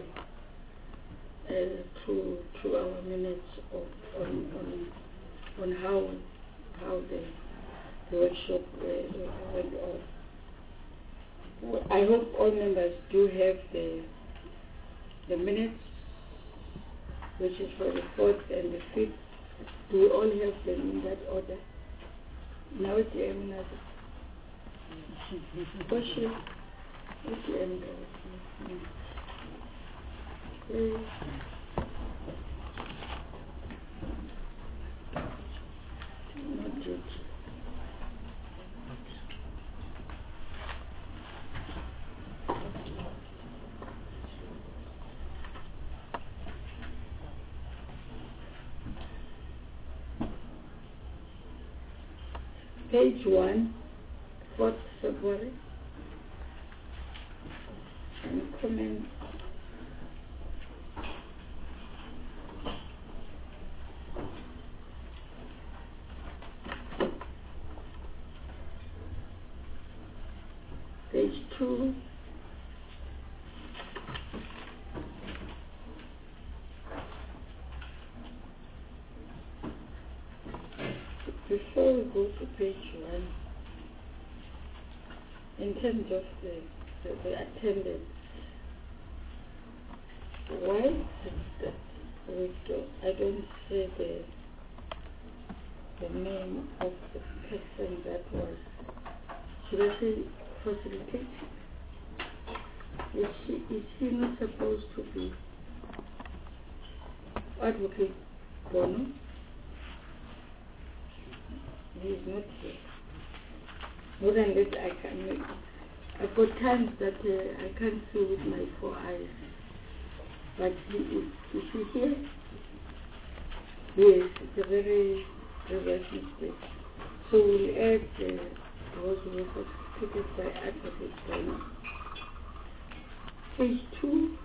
[SPEAKER 1] uh, to to our minutes of on on on how how the the workshop uh, went on. Well, I hope all members do have the the minutes, which is for the fourth and the fifth. Do we all have them in that order? Now it's the M another. Question. It's the M okay. Not yet. Page one, fourth February, and comments. Page two, before we go to page one, in terms of the, the, the attendance, why is it that we do, I don't say the the name of the person that was, should I say, facilitating? Is she, is he not supposed to be Advocate Bono? He is not here. More than that, I can make. I've got times that uh, I can't see with my four eyes. But he is, is he here? Yes, it's a very reverse mistake. So we'll add uh, those who were participated by Advocate Bono. Page two.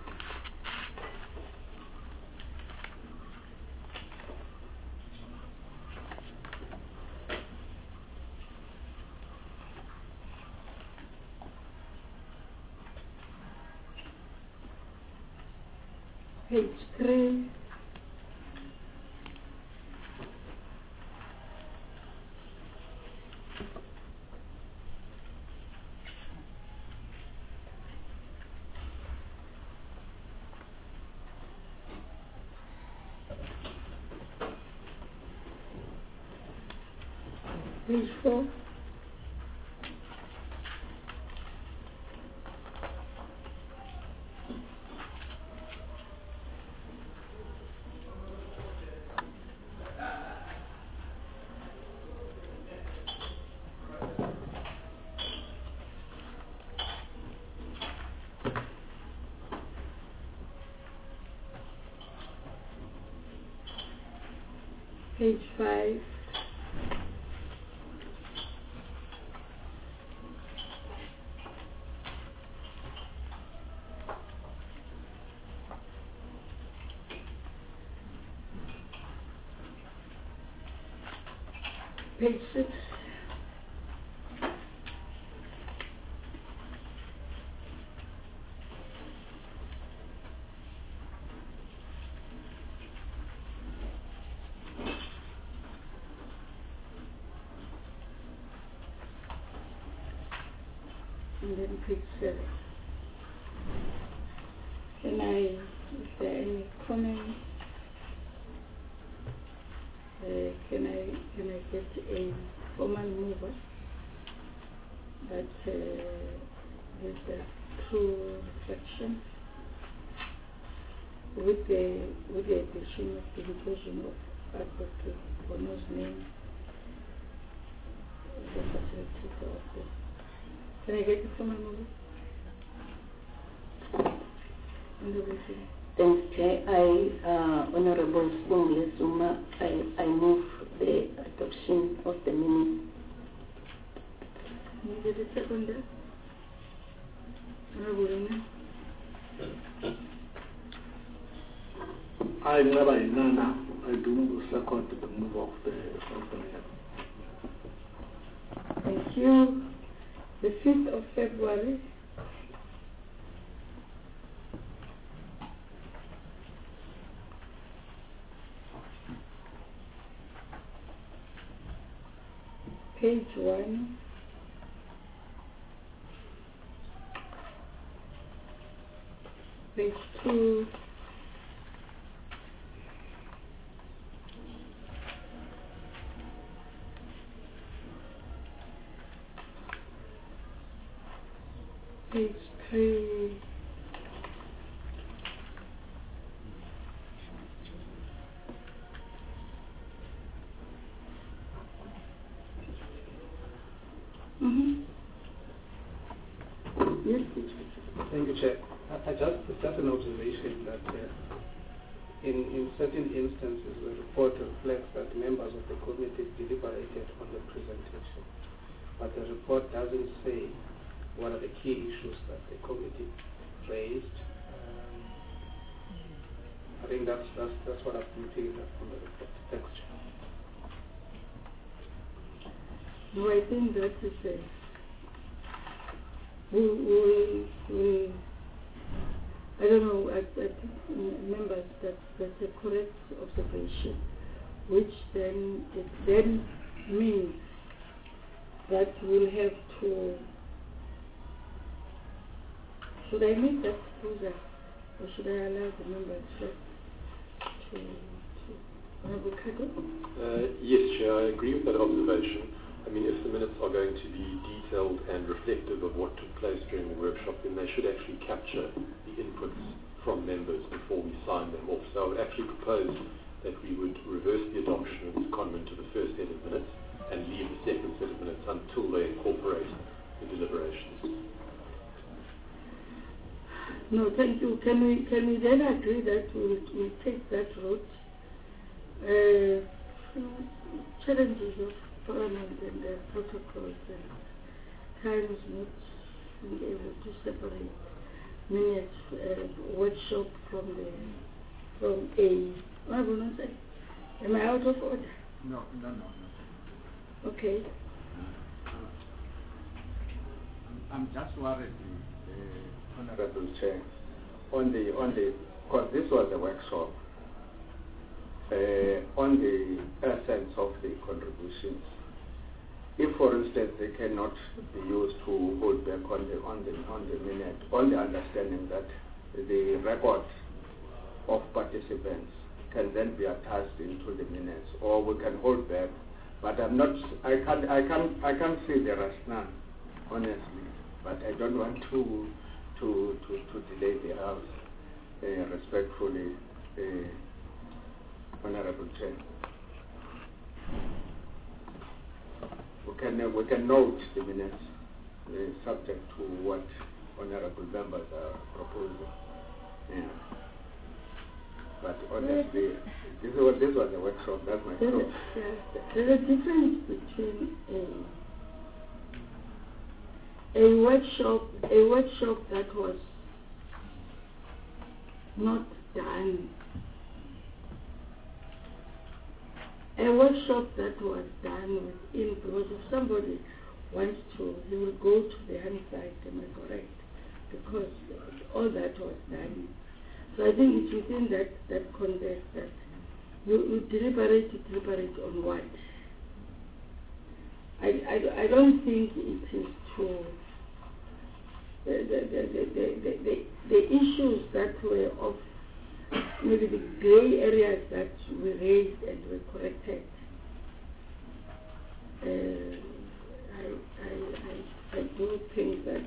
[SPEAKER 1] Page three. Page four. Page five. Page six. And then page seven. Can I, is there any comment? Uh, can I can I get a formal mover that uh, is a true reflection with the with the addition of the inclusion of Advocate Bono's name, the facilitator of this. Can I get a formal mover?
[SPEAKER 13] Thanks, Chair. I, uh, Honorable Sungule Zuma, I, I move the adoption of the minutes.
[SPEAKER 1] Can you get a second there? Honorable Rina?
[SPEAKER 15] I never Nana. I do second the move of the of the minute.
[SPEAKER 1] Thank you. The fifth of February. Page one. Page two. Page three. Mm-hmm. Yes, please.
[SPEAKER 19] Thank you, Chair. I, I just, it's just an observation that uh, in, in certain instances the report reflects that members of the committee deliberated on the presentation, but the report doesn't say what are the key issues that the committee raised. Um, I think that's, that's, that's what I've been picking up from the report. Thanks, Chair.
[SPEAKER 1] No, I think that is a, we, we, we, I don't know, I, I think members that that's a correct observation, which then, it then means that we'll have to, should I make that proposal, or should I allow the members first to, to, Honorable Kato?
[SPEAKER 8] Uh, yes, Chair, I agree with that observation. I mean, if the minutes are going to be detailed and reflective of what took place during the workshop, then they should actually capture the inputs from members before we sign them off. So I would actually propose that we would reverse the adoption of this comment to the first set of minutes and leave the second set of minutes until they incorporate the deliberations.
[SPEAKER 1] No, thank you. Can we can we then agree that we'll, we'll take that route? Uh, challenges of Parliament and the protocols and times not being able to separate minutes uh, workshop from the from a. Am I out of order?
[SPEAKER 5] No, no, no, no.
[SPEAKER 1] Okay.
[SPEAKER 5] I'm just worried, uh, Honorable Chair, on the on the
[SPEAKER 18] because this was a workshop uh, on the essence of the contributions. If, for instance, they cannot be used to hold back on the on the on the minute, on the understanding that the record of participants can then be attached into the minutes, or we can hold back. But I'm not. I can't. I can't. I can't see the rationale, honestly. But I don't want to to to, to delay the House. Uh, respectfully, uh, Honorable Chair. We can, uh, we can note the minutes uh, subject to what honorable members are proposing. Yeah. But honestly, this was, this was a workshop, that's my
[SPEAKER 1] There's
[SPEAKER 18] thought.
[SPEAKER 1] a, there's, there's a difference between a, a workshop, a workshop that was not done, a workshop that was done within, because if somebody wants to, he will go to the hand side, am I correct? Because all that was done. So I think it's within that, that context that you, you deliberate, you deliberate on what? I, I, I don't think it is to, the, the, the, the, the, the, the issues that were of maybe the gray areas that we raised and were corrected. Uh, I, I, I, I do think that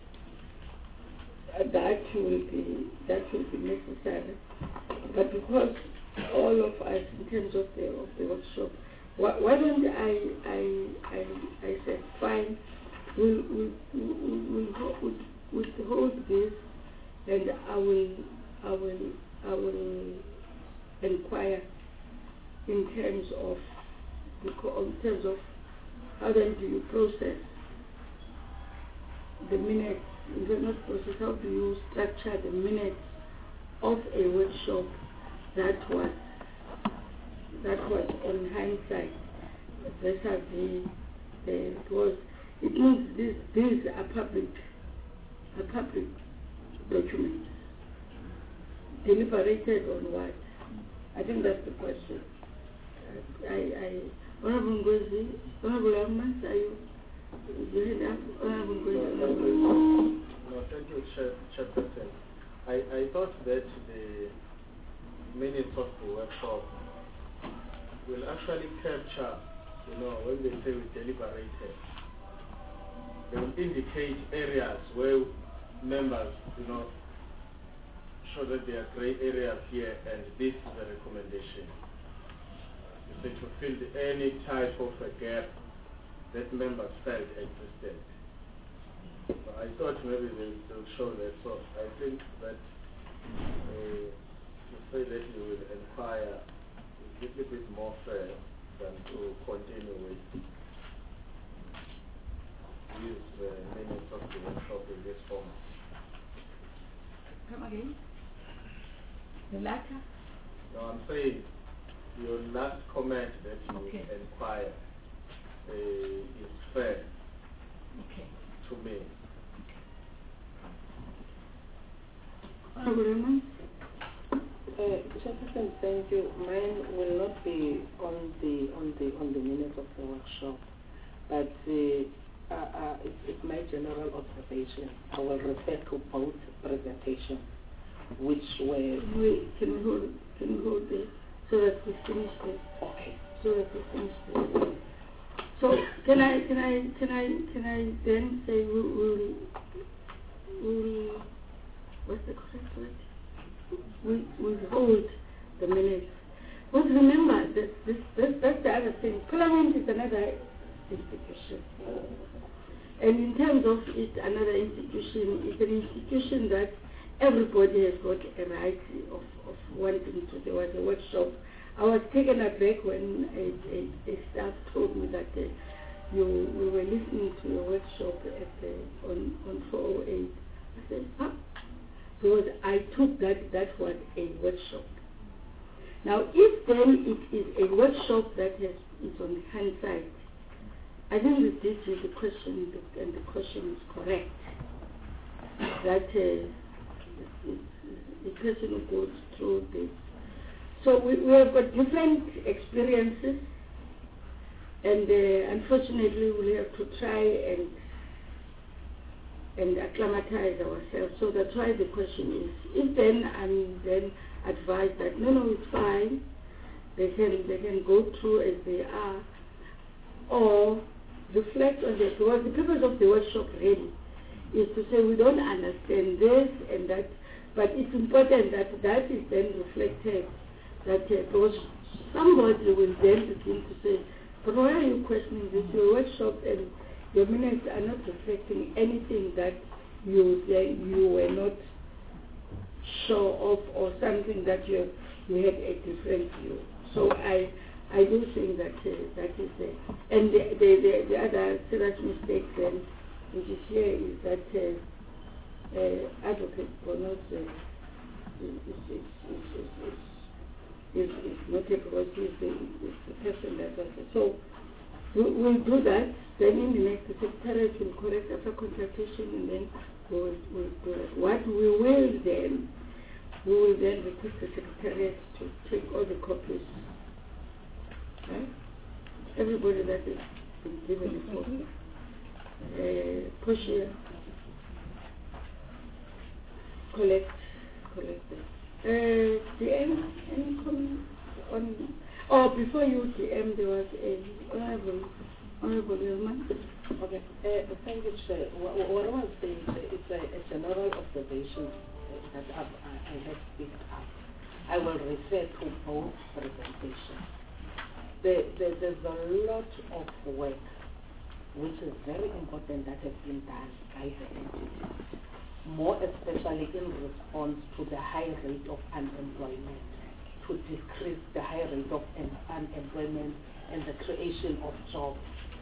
[SPEAKER 1] uh, that will be that will be necessary. But because all of us, in terms of the of the workshop, why, why don't I I I I said fine, we'll we'll we'll, we'll, we'll withhold this, and I will I will I will inquire in terms of in terms of how then do you process the minutes, not process, how do you structure the minutes of a workshop that was that was on hindsight vis-a-vis the, because it means these these are public are public documents. Deliberated on what? I think that's the question. I, I, Honorable Ngozi, Honorable Agmas, are you? Do you hear that? Honorable Ngozi.
[SPEAKER 6] No, thank you, Chair, Chairperson. I, I thought that the minutes of the workshop will actually capture, you know, when they say we deliberated, they will indicate areas where members, you know, show that there are gray areas here, and this is a recommendation. You say to fill any type of a gap that members felt existed. So I thought maybe they will show that. So I think that uh, to say that you will inquire is a little bit more fair than to continue with use the minutes of the workshop in this format.
[SPEAKER 1] Come again? The latter?
[SPEAKER 6] No, I'm saying your last comment that you
[SPEAKER 1] Okay.
[SPEAKER 6] inquire uh, is fair
[SPEAKER 1] Okay.
[SPEAKER 6] to me.
[SPEAKER 1] Honorable Agmas?
[SPEAKER 19] Uh, Chairperson, thank you. Mine will not be on the on the on the minutes of the workshop, but uh, uh, uh, it's, it's my general observation. I will refer to both presentations, which were.
[SPEAKER 1] Wait, can we hold? Can we hold this so that we finish this?
[SPEAKER 19] Okay.
[SPEAKER 1] So that we finish this. So can I can I can I can I then say we will we'll, what's the correct word? We we hold the minutes. But remember this this this that's the other thing. Parliament is another institution. And in terms of it, another institution is an institution that everybody has got a right of, of wanting to. There was a workshop. I was taken aback when a, a, a staff told me that uh, you we were listening to a workshop at the, on on four oh eight. I said, huh? Because I took that that was a workshop. Now, if then it is a workshop that has is on hindsight, I think that this is the question, and the question is correct. That. Uh,
[SPEAKER 13] it's, it's a person who goes through this. So we, we have got different experiences, and uh, unfortunately we'll have to try and and acclimatize ourselves. So that's why the question is, if then I'm then advised that no, no, it's fine, they can they can go through as they are, or reflect on that. Because the purpose of the workshop really is to say we don't understand this and that, but it's important that that is then reflected, that uh, because somebody will then begin to say, but why are you questioning this? Your workshop and your minutes are not reflecting anything that you you were not sure of, or something that you you had a different view. So I I do think that uh, that is it. And the, the the the other serious mistake then, which is here, is that uh, uh, Advocate Bonos uh, is, is, is, is, is, is, is not a because he's the, is the person that does it. So we, we'll do that. Then in the next, the Secretariat will correct after consultation, and then we'll, we'll do that. What we will then, we will then request the Secretariat to take all the copies. Right? Everybody that has been given a copy. Uh, push here. Collect, collect them. Uh, D M, any comments on? Oh, before you D M, there was a honorable, honorable woman.
[SPEAKER 20] Okay, uh, thank you, Chair. What, what I want to say is uh, it's a, a general observation uh, that I've, I, I have picked up. I will refer to both presentations. There, there, there's a lot of work which is very important that has been done by the entities, more especially in response to the high rate of unemployment, to decrease the high rate of un- unemployment and the creation of jobs,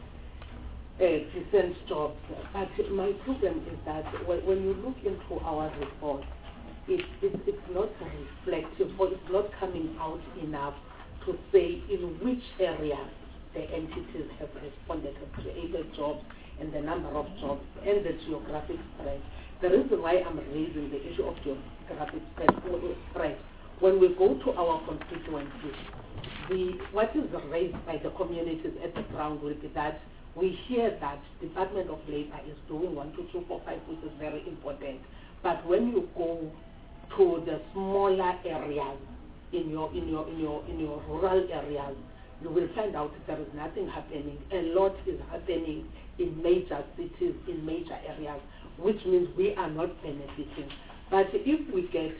[SPEAKER 20] uh, decent jobs. But my problem is that when, when you look into our report, it, it, it's not reflective, or it's not coming out enough to say in which areas the entities have responded, have created jobs, and the number of jobs, and the geographic spread. The reason why I'm raising the issue of geographic spread, when we go to our constituencies, the, what is raised by the communities at the ground will be that we hear that Department of Labor is doing one, two, three, four, five, which is very important. But when you go to the smaller areas, in your in your in your in your rural areas, you will find out that there is nothing happening. A lot is happening in major cities, in major areas, which means we are not benefiting. But if we get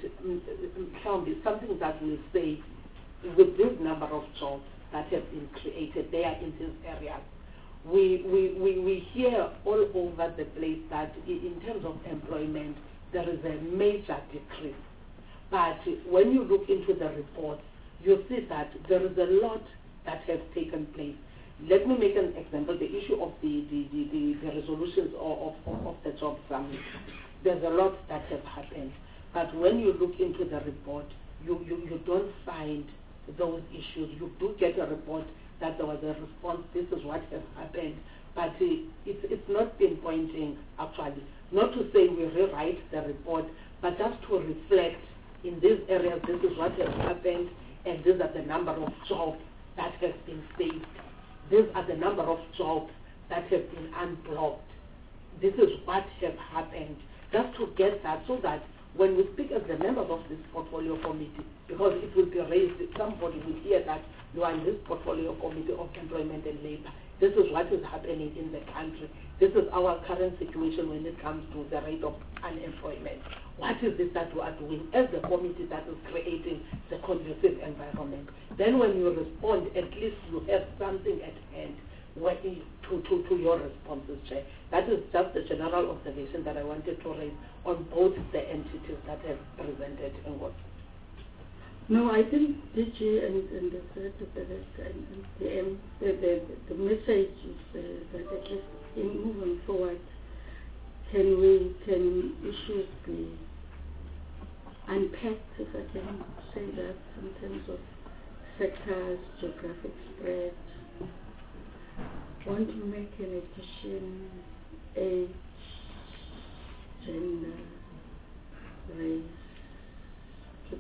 [SPEAKER 20] um, something that will say, with this number of jobs that have been created there in these areas, we, we, we, we hear all over the place that in terms of employment, there is a major decrease. But when you look into the report, you see that there is a lot that has taken place. Let me make an example, the issue of the, the, the, the, the resolutions of, of, of the job summit. There's a lot that has happened. But when you look into the report, you, you, you don't find those issues. You do get a report that there was a response, this is what has happened. But uh, it's, it's not pinpointing, actually. Not to say we rewrite the report, but just to reflect in these areas, this is what has happened, and these are the number of jobs that have been saved. These are the number of jobs that have been unblocked. This is what has happened. Just to get that, so that when we speak as the members of this portfolio committee, because it will be raised, somebody will hear that you are in this portfolio committee of employment and labor. This is what is happening in the country. This is our current situation when it comes to the rate of unemployment. What is it that we are doing as the committee that is creating the conducive environment? Then when you respond, at least you have something at hand to, to, to your responses, Chair. That is just the general observation that I wanted to raise on both the entities that have presented and what.
[SPEAKER 13] No, I think D G and, and the Secretary and, and the, um, the, the, the message is uh, that at least in moving forward, can we, can issues be unpacked, if I can say that, in terms of sectors, geographic spread? Want to make an addition, age, gender, race,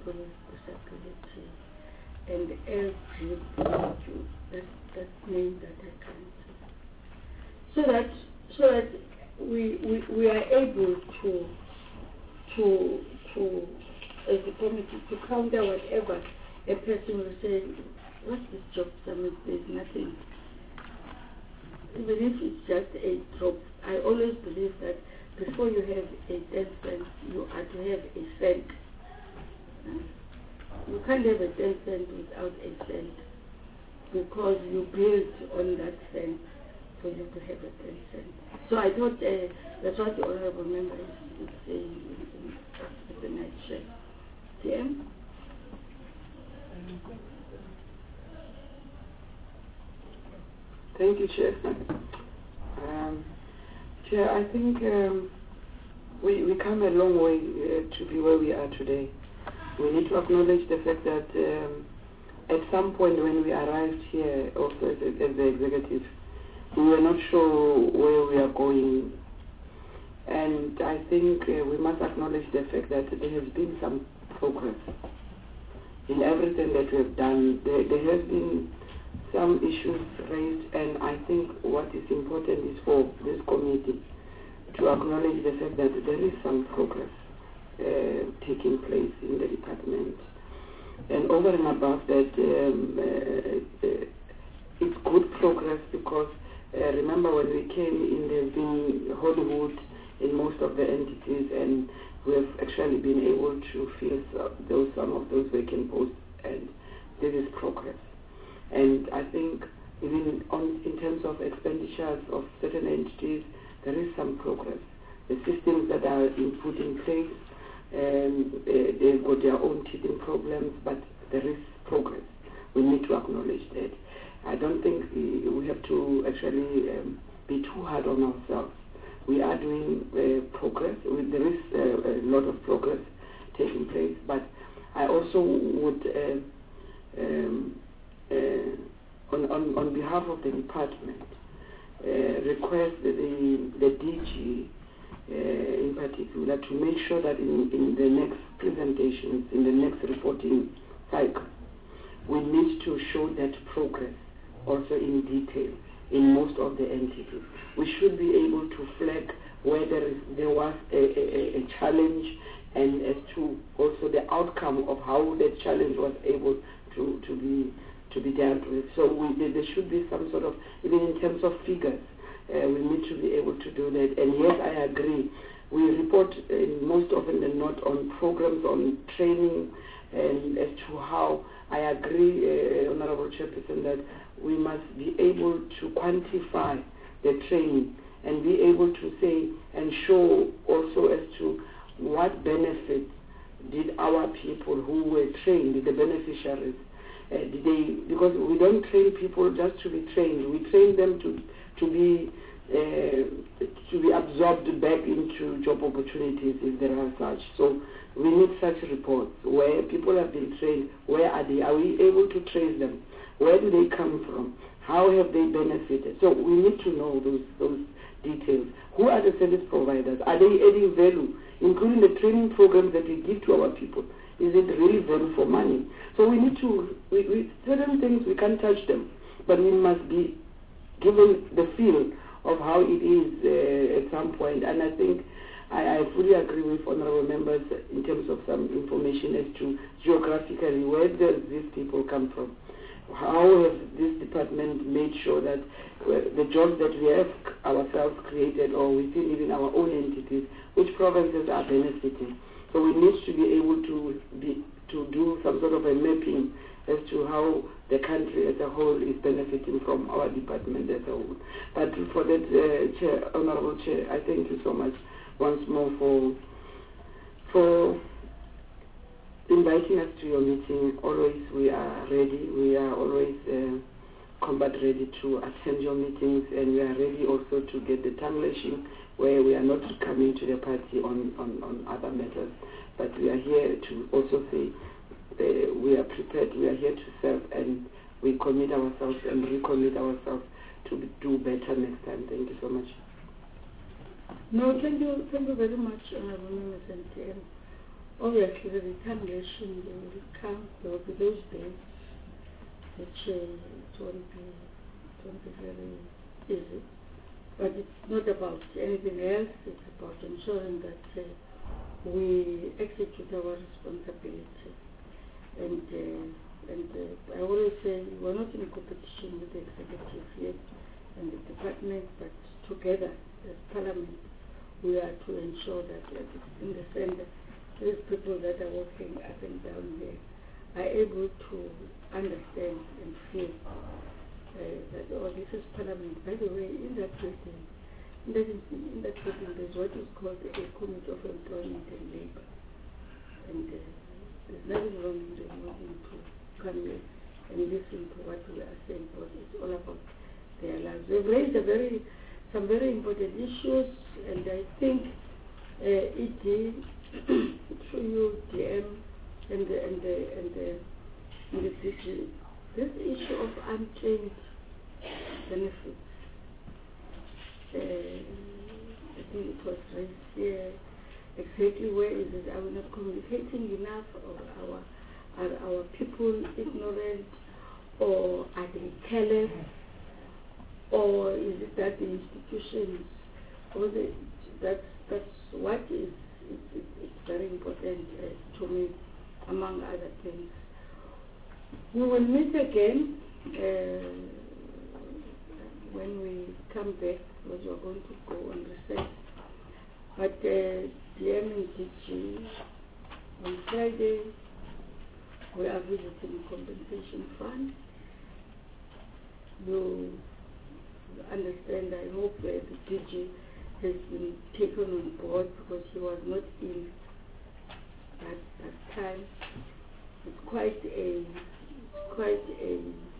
[SPEAKER 13] people with disability and L G B T Q. That that name that I can't. So that so that we we, we are able to to to as a committee to counter whatever a person will say. What's this job summit? There's nothing. Even if it's just a drop, I always believe that before you have a ten cent, you are to have a cent. Huh? You can't have a ten cent without a cent because you build on that cent for you to have a ten cent. So I thought uh, that's what the honorable member is, is saying in, in the night shirt. T M?
[SPEAKER 21] Thank you, Chair. Um, Chair, I think um, we, we come a long way uh, to be where we are today. We need to acknowledge the fact that um, at some point when we arrived here, also as, as the executive, we were not sure where we are going. And I think uh, we must acknowledge the fact that there has been some progress in everything that we have done. There, there has been some issues raised, and I think what is important is for this committee to acknowledge the fact that there is some progress uh, taking place in the department. And over and above that, um, uh, uh, it's good progress because uh, remember when we came in, there's been Hollywood in most of the entities, and we have actually been able to fill some, those, some of those vacant posts, and there is progress. And I think even on, in terms of expenditures of certain entities, there is some progress. The systems that are in, put in place, um, uh, they've got their own teething problems, but there is progress. We need to acknowledge that. I don't think we, we have to actually um, be too hard on ourselves. We are doing uh, progress. We, there is uh, a lot of progress taking place, but I also would uh, um, Uh, on, on, on behalf of the department, uh, request the, the D G uh, in particular to make sure that in, in the next presentations, in the next reporting cycle, we need to show that progress also in detail in most of the entities. We should be able to flag where there, is, there was a, a, a challenge and as to also the outcome of how that challenge was able to, to be to be dealt with. So we, there should be some sort of, even in terms of figures, uh, we need to be able to do that. And yes, I agree. We report uh, most often than not on programs, on training, and as to how I agree, uh, Honorable Chairperson, that we must be able to quantify the training and be able to say and show also as to what benefits did our people who were trained, the beneficiaries, Uh, they, because we don't train people just to be trained. We train them to to be uh, to be absorbed back into job opportunities if there are such. So we need such reports where people have been trained. Where are they? Are we able to trace them? Where do they come from? How have they benefited? So we need to know those those details. Who are the service providers? Are they adding value, including the training programs that we give to our people? Is it really value for money? So we need to, we, we, certain things we can't touch them, but we must be given the feel of how it is uh, at some point. And I think I, I fully agree with honorable members in terms of some information as to geographically where does these people come from? How has this department made sure that uh, the jobs that we have ourselves created or within even our own entities, which provinces are benefiting? So we need to be able to be to do some sort of a mapping as to how the country as a whole is benefiting from our department as a whole. But for that, uh, Chair, Honorable Chair, I thank you so much once more for for inviting us to your meeting. Always we are ready. We are always uh, combat ready to attend your meetings, and we are ready also to get the tongue lashing where we are not coming to the party on, on, on other matters, but we are here to also say uh, we are prepared, we are here to serve, and we commit ourselves and recommit ourselves to do better next time. Thank you so much.
[SPEAKER 13] No, thank you, thank you very much, Honorable Members and T M.
[SPEAKER 1] obviously the retaliation will come, there will be those days, which uh, it won't be, it won't be very easy. But it's not about anything else, it's about ensuring that uh, we execute our responsibility. And, uh, and uh, I always say we're not in competition with the executive yet and the department, but together as Parliament, we are to ensure that uh, in the center, these people that are working up and down there are able to understand and feel uh, that, oh, this is Parliament. By the way, in that building, in that, in that building, there's what is called a Committee of Employment and Labour. And uh, there's nothing wrong in them wanting to come here and listen to what we are saying, but it's all about their lives. They've raised a very, some very important issues, and I think uh, E D, through you, D M, and the, and the, and the, and the D G, this issue of unclaimed benefits, uh, I think it was raised here. Exactly where is it? Are we not communicating enough, or our, are our people ignorant, or are they careless, or is it that the institutions, or the, that's, that's what is, it, it, it's very important uh, to me, among other things. We will meet again uh, when we come back, because we're going to go on recess. But uh, D M and D G, on Friday, we are visiting compensation fund. You understand, I hope uh, the D G has been taken on board, because he was not in that, that time. It's quite a, quite a,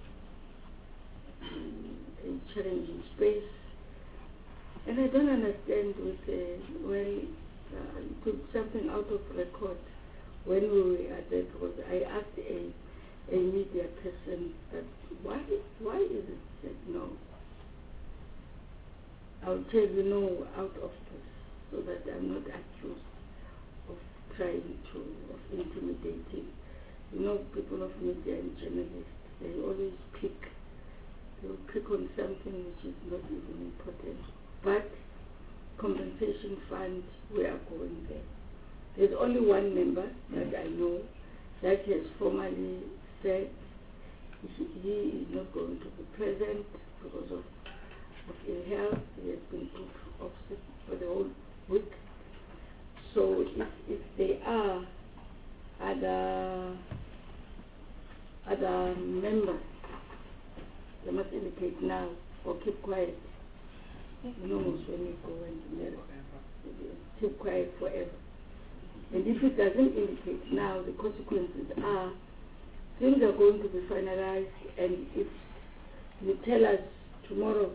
[SPEAKER 1] a challenging space. And I don't understand with uh, when uh, you took something out of record when we were at that, because I asked a, a media person that why why is it said no? I'll tell you no out of this, so that I'm not accused of trying to, of intimidating. You know, people of media and journalists, they always pick, they'll pick on something which is not even important. But compensation fund, we are going there. There's only one member that I know that has formally said he, he is not going to be present because of, of ill health. He has been put off sick for the whole week. So if, if there are other, other members, they must indicate now or keep quiet. You know, when you go and marry, keep quiet forever. And if it doesn't indicate now, the consequences are things are going to be finalized, and if you tell us tomorrow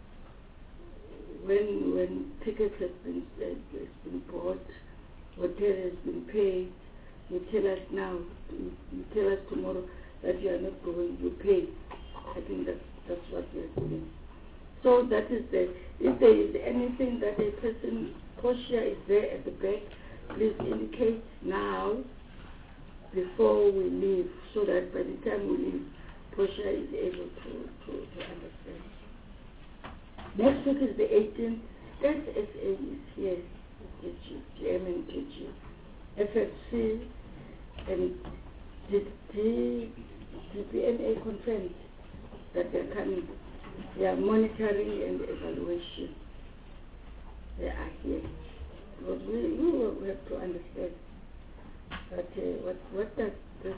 [SPEAKER 1] when when tickets have been uh, has been bought, hotel has been paid, you tell us now, you, you tell us tomorrow that you are not going, you pay. I think that's that's what we are doing. So that is the, if there is anything that a person, Portia is there at the back, please indicate now before we leave, so that by the time we leave, Portia is able to, to, to understand. Next week is the eighteenth. S S A is here, G M and G G, F F C, and the P N A confirmed that they are coming. They are monitoring and evaluation. They are here. Because we, we will have to understand that uh, what, what does this,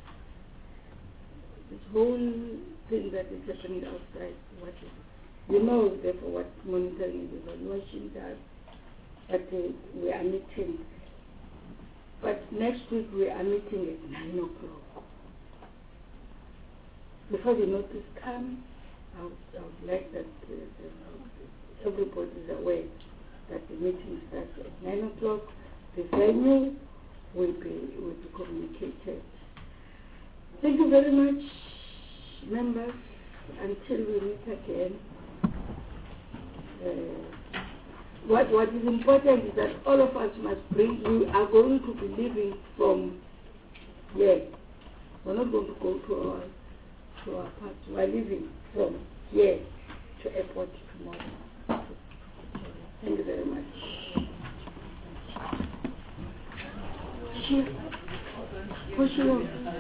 [SPEAKER 1] this whole thing that is happening outside, what is it? You know, therefore, what monitoring and evaluation does, but uh, we are meeting. But next week we are meeting at nine o'clock. Before the notice comes, I would, I would like that uh, uh, everybody is aware that the meeting starts at nine o'clock. The venue will be will be communicated. Thank you very much, members. Until we meet again, uh,
[SPEAKER 21] what, what is important is that all of us must bring, we are going to be leaving from here. We're not going to go to our, to our part. We're leaving from here to airport tomorrow. Thank you very much. Chief,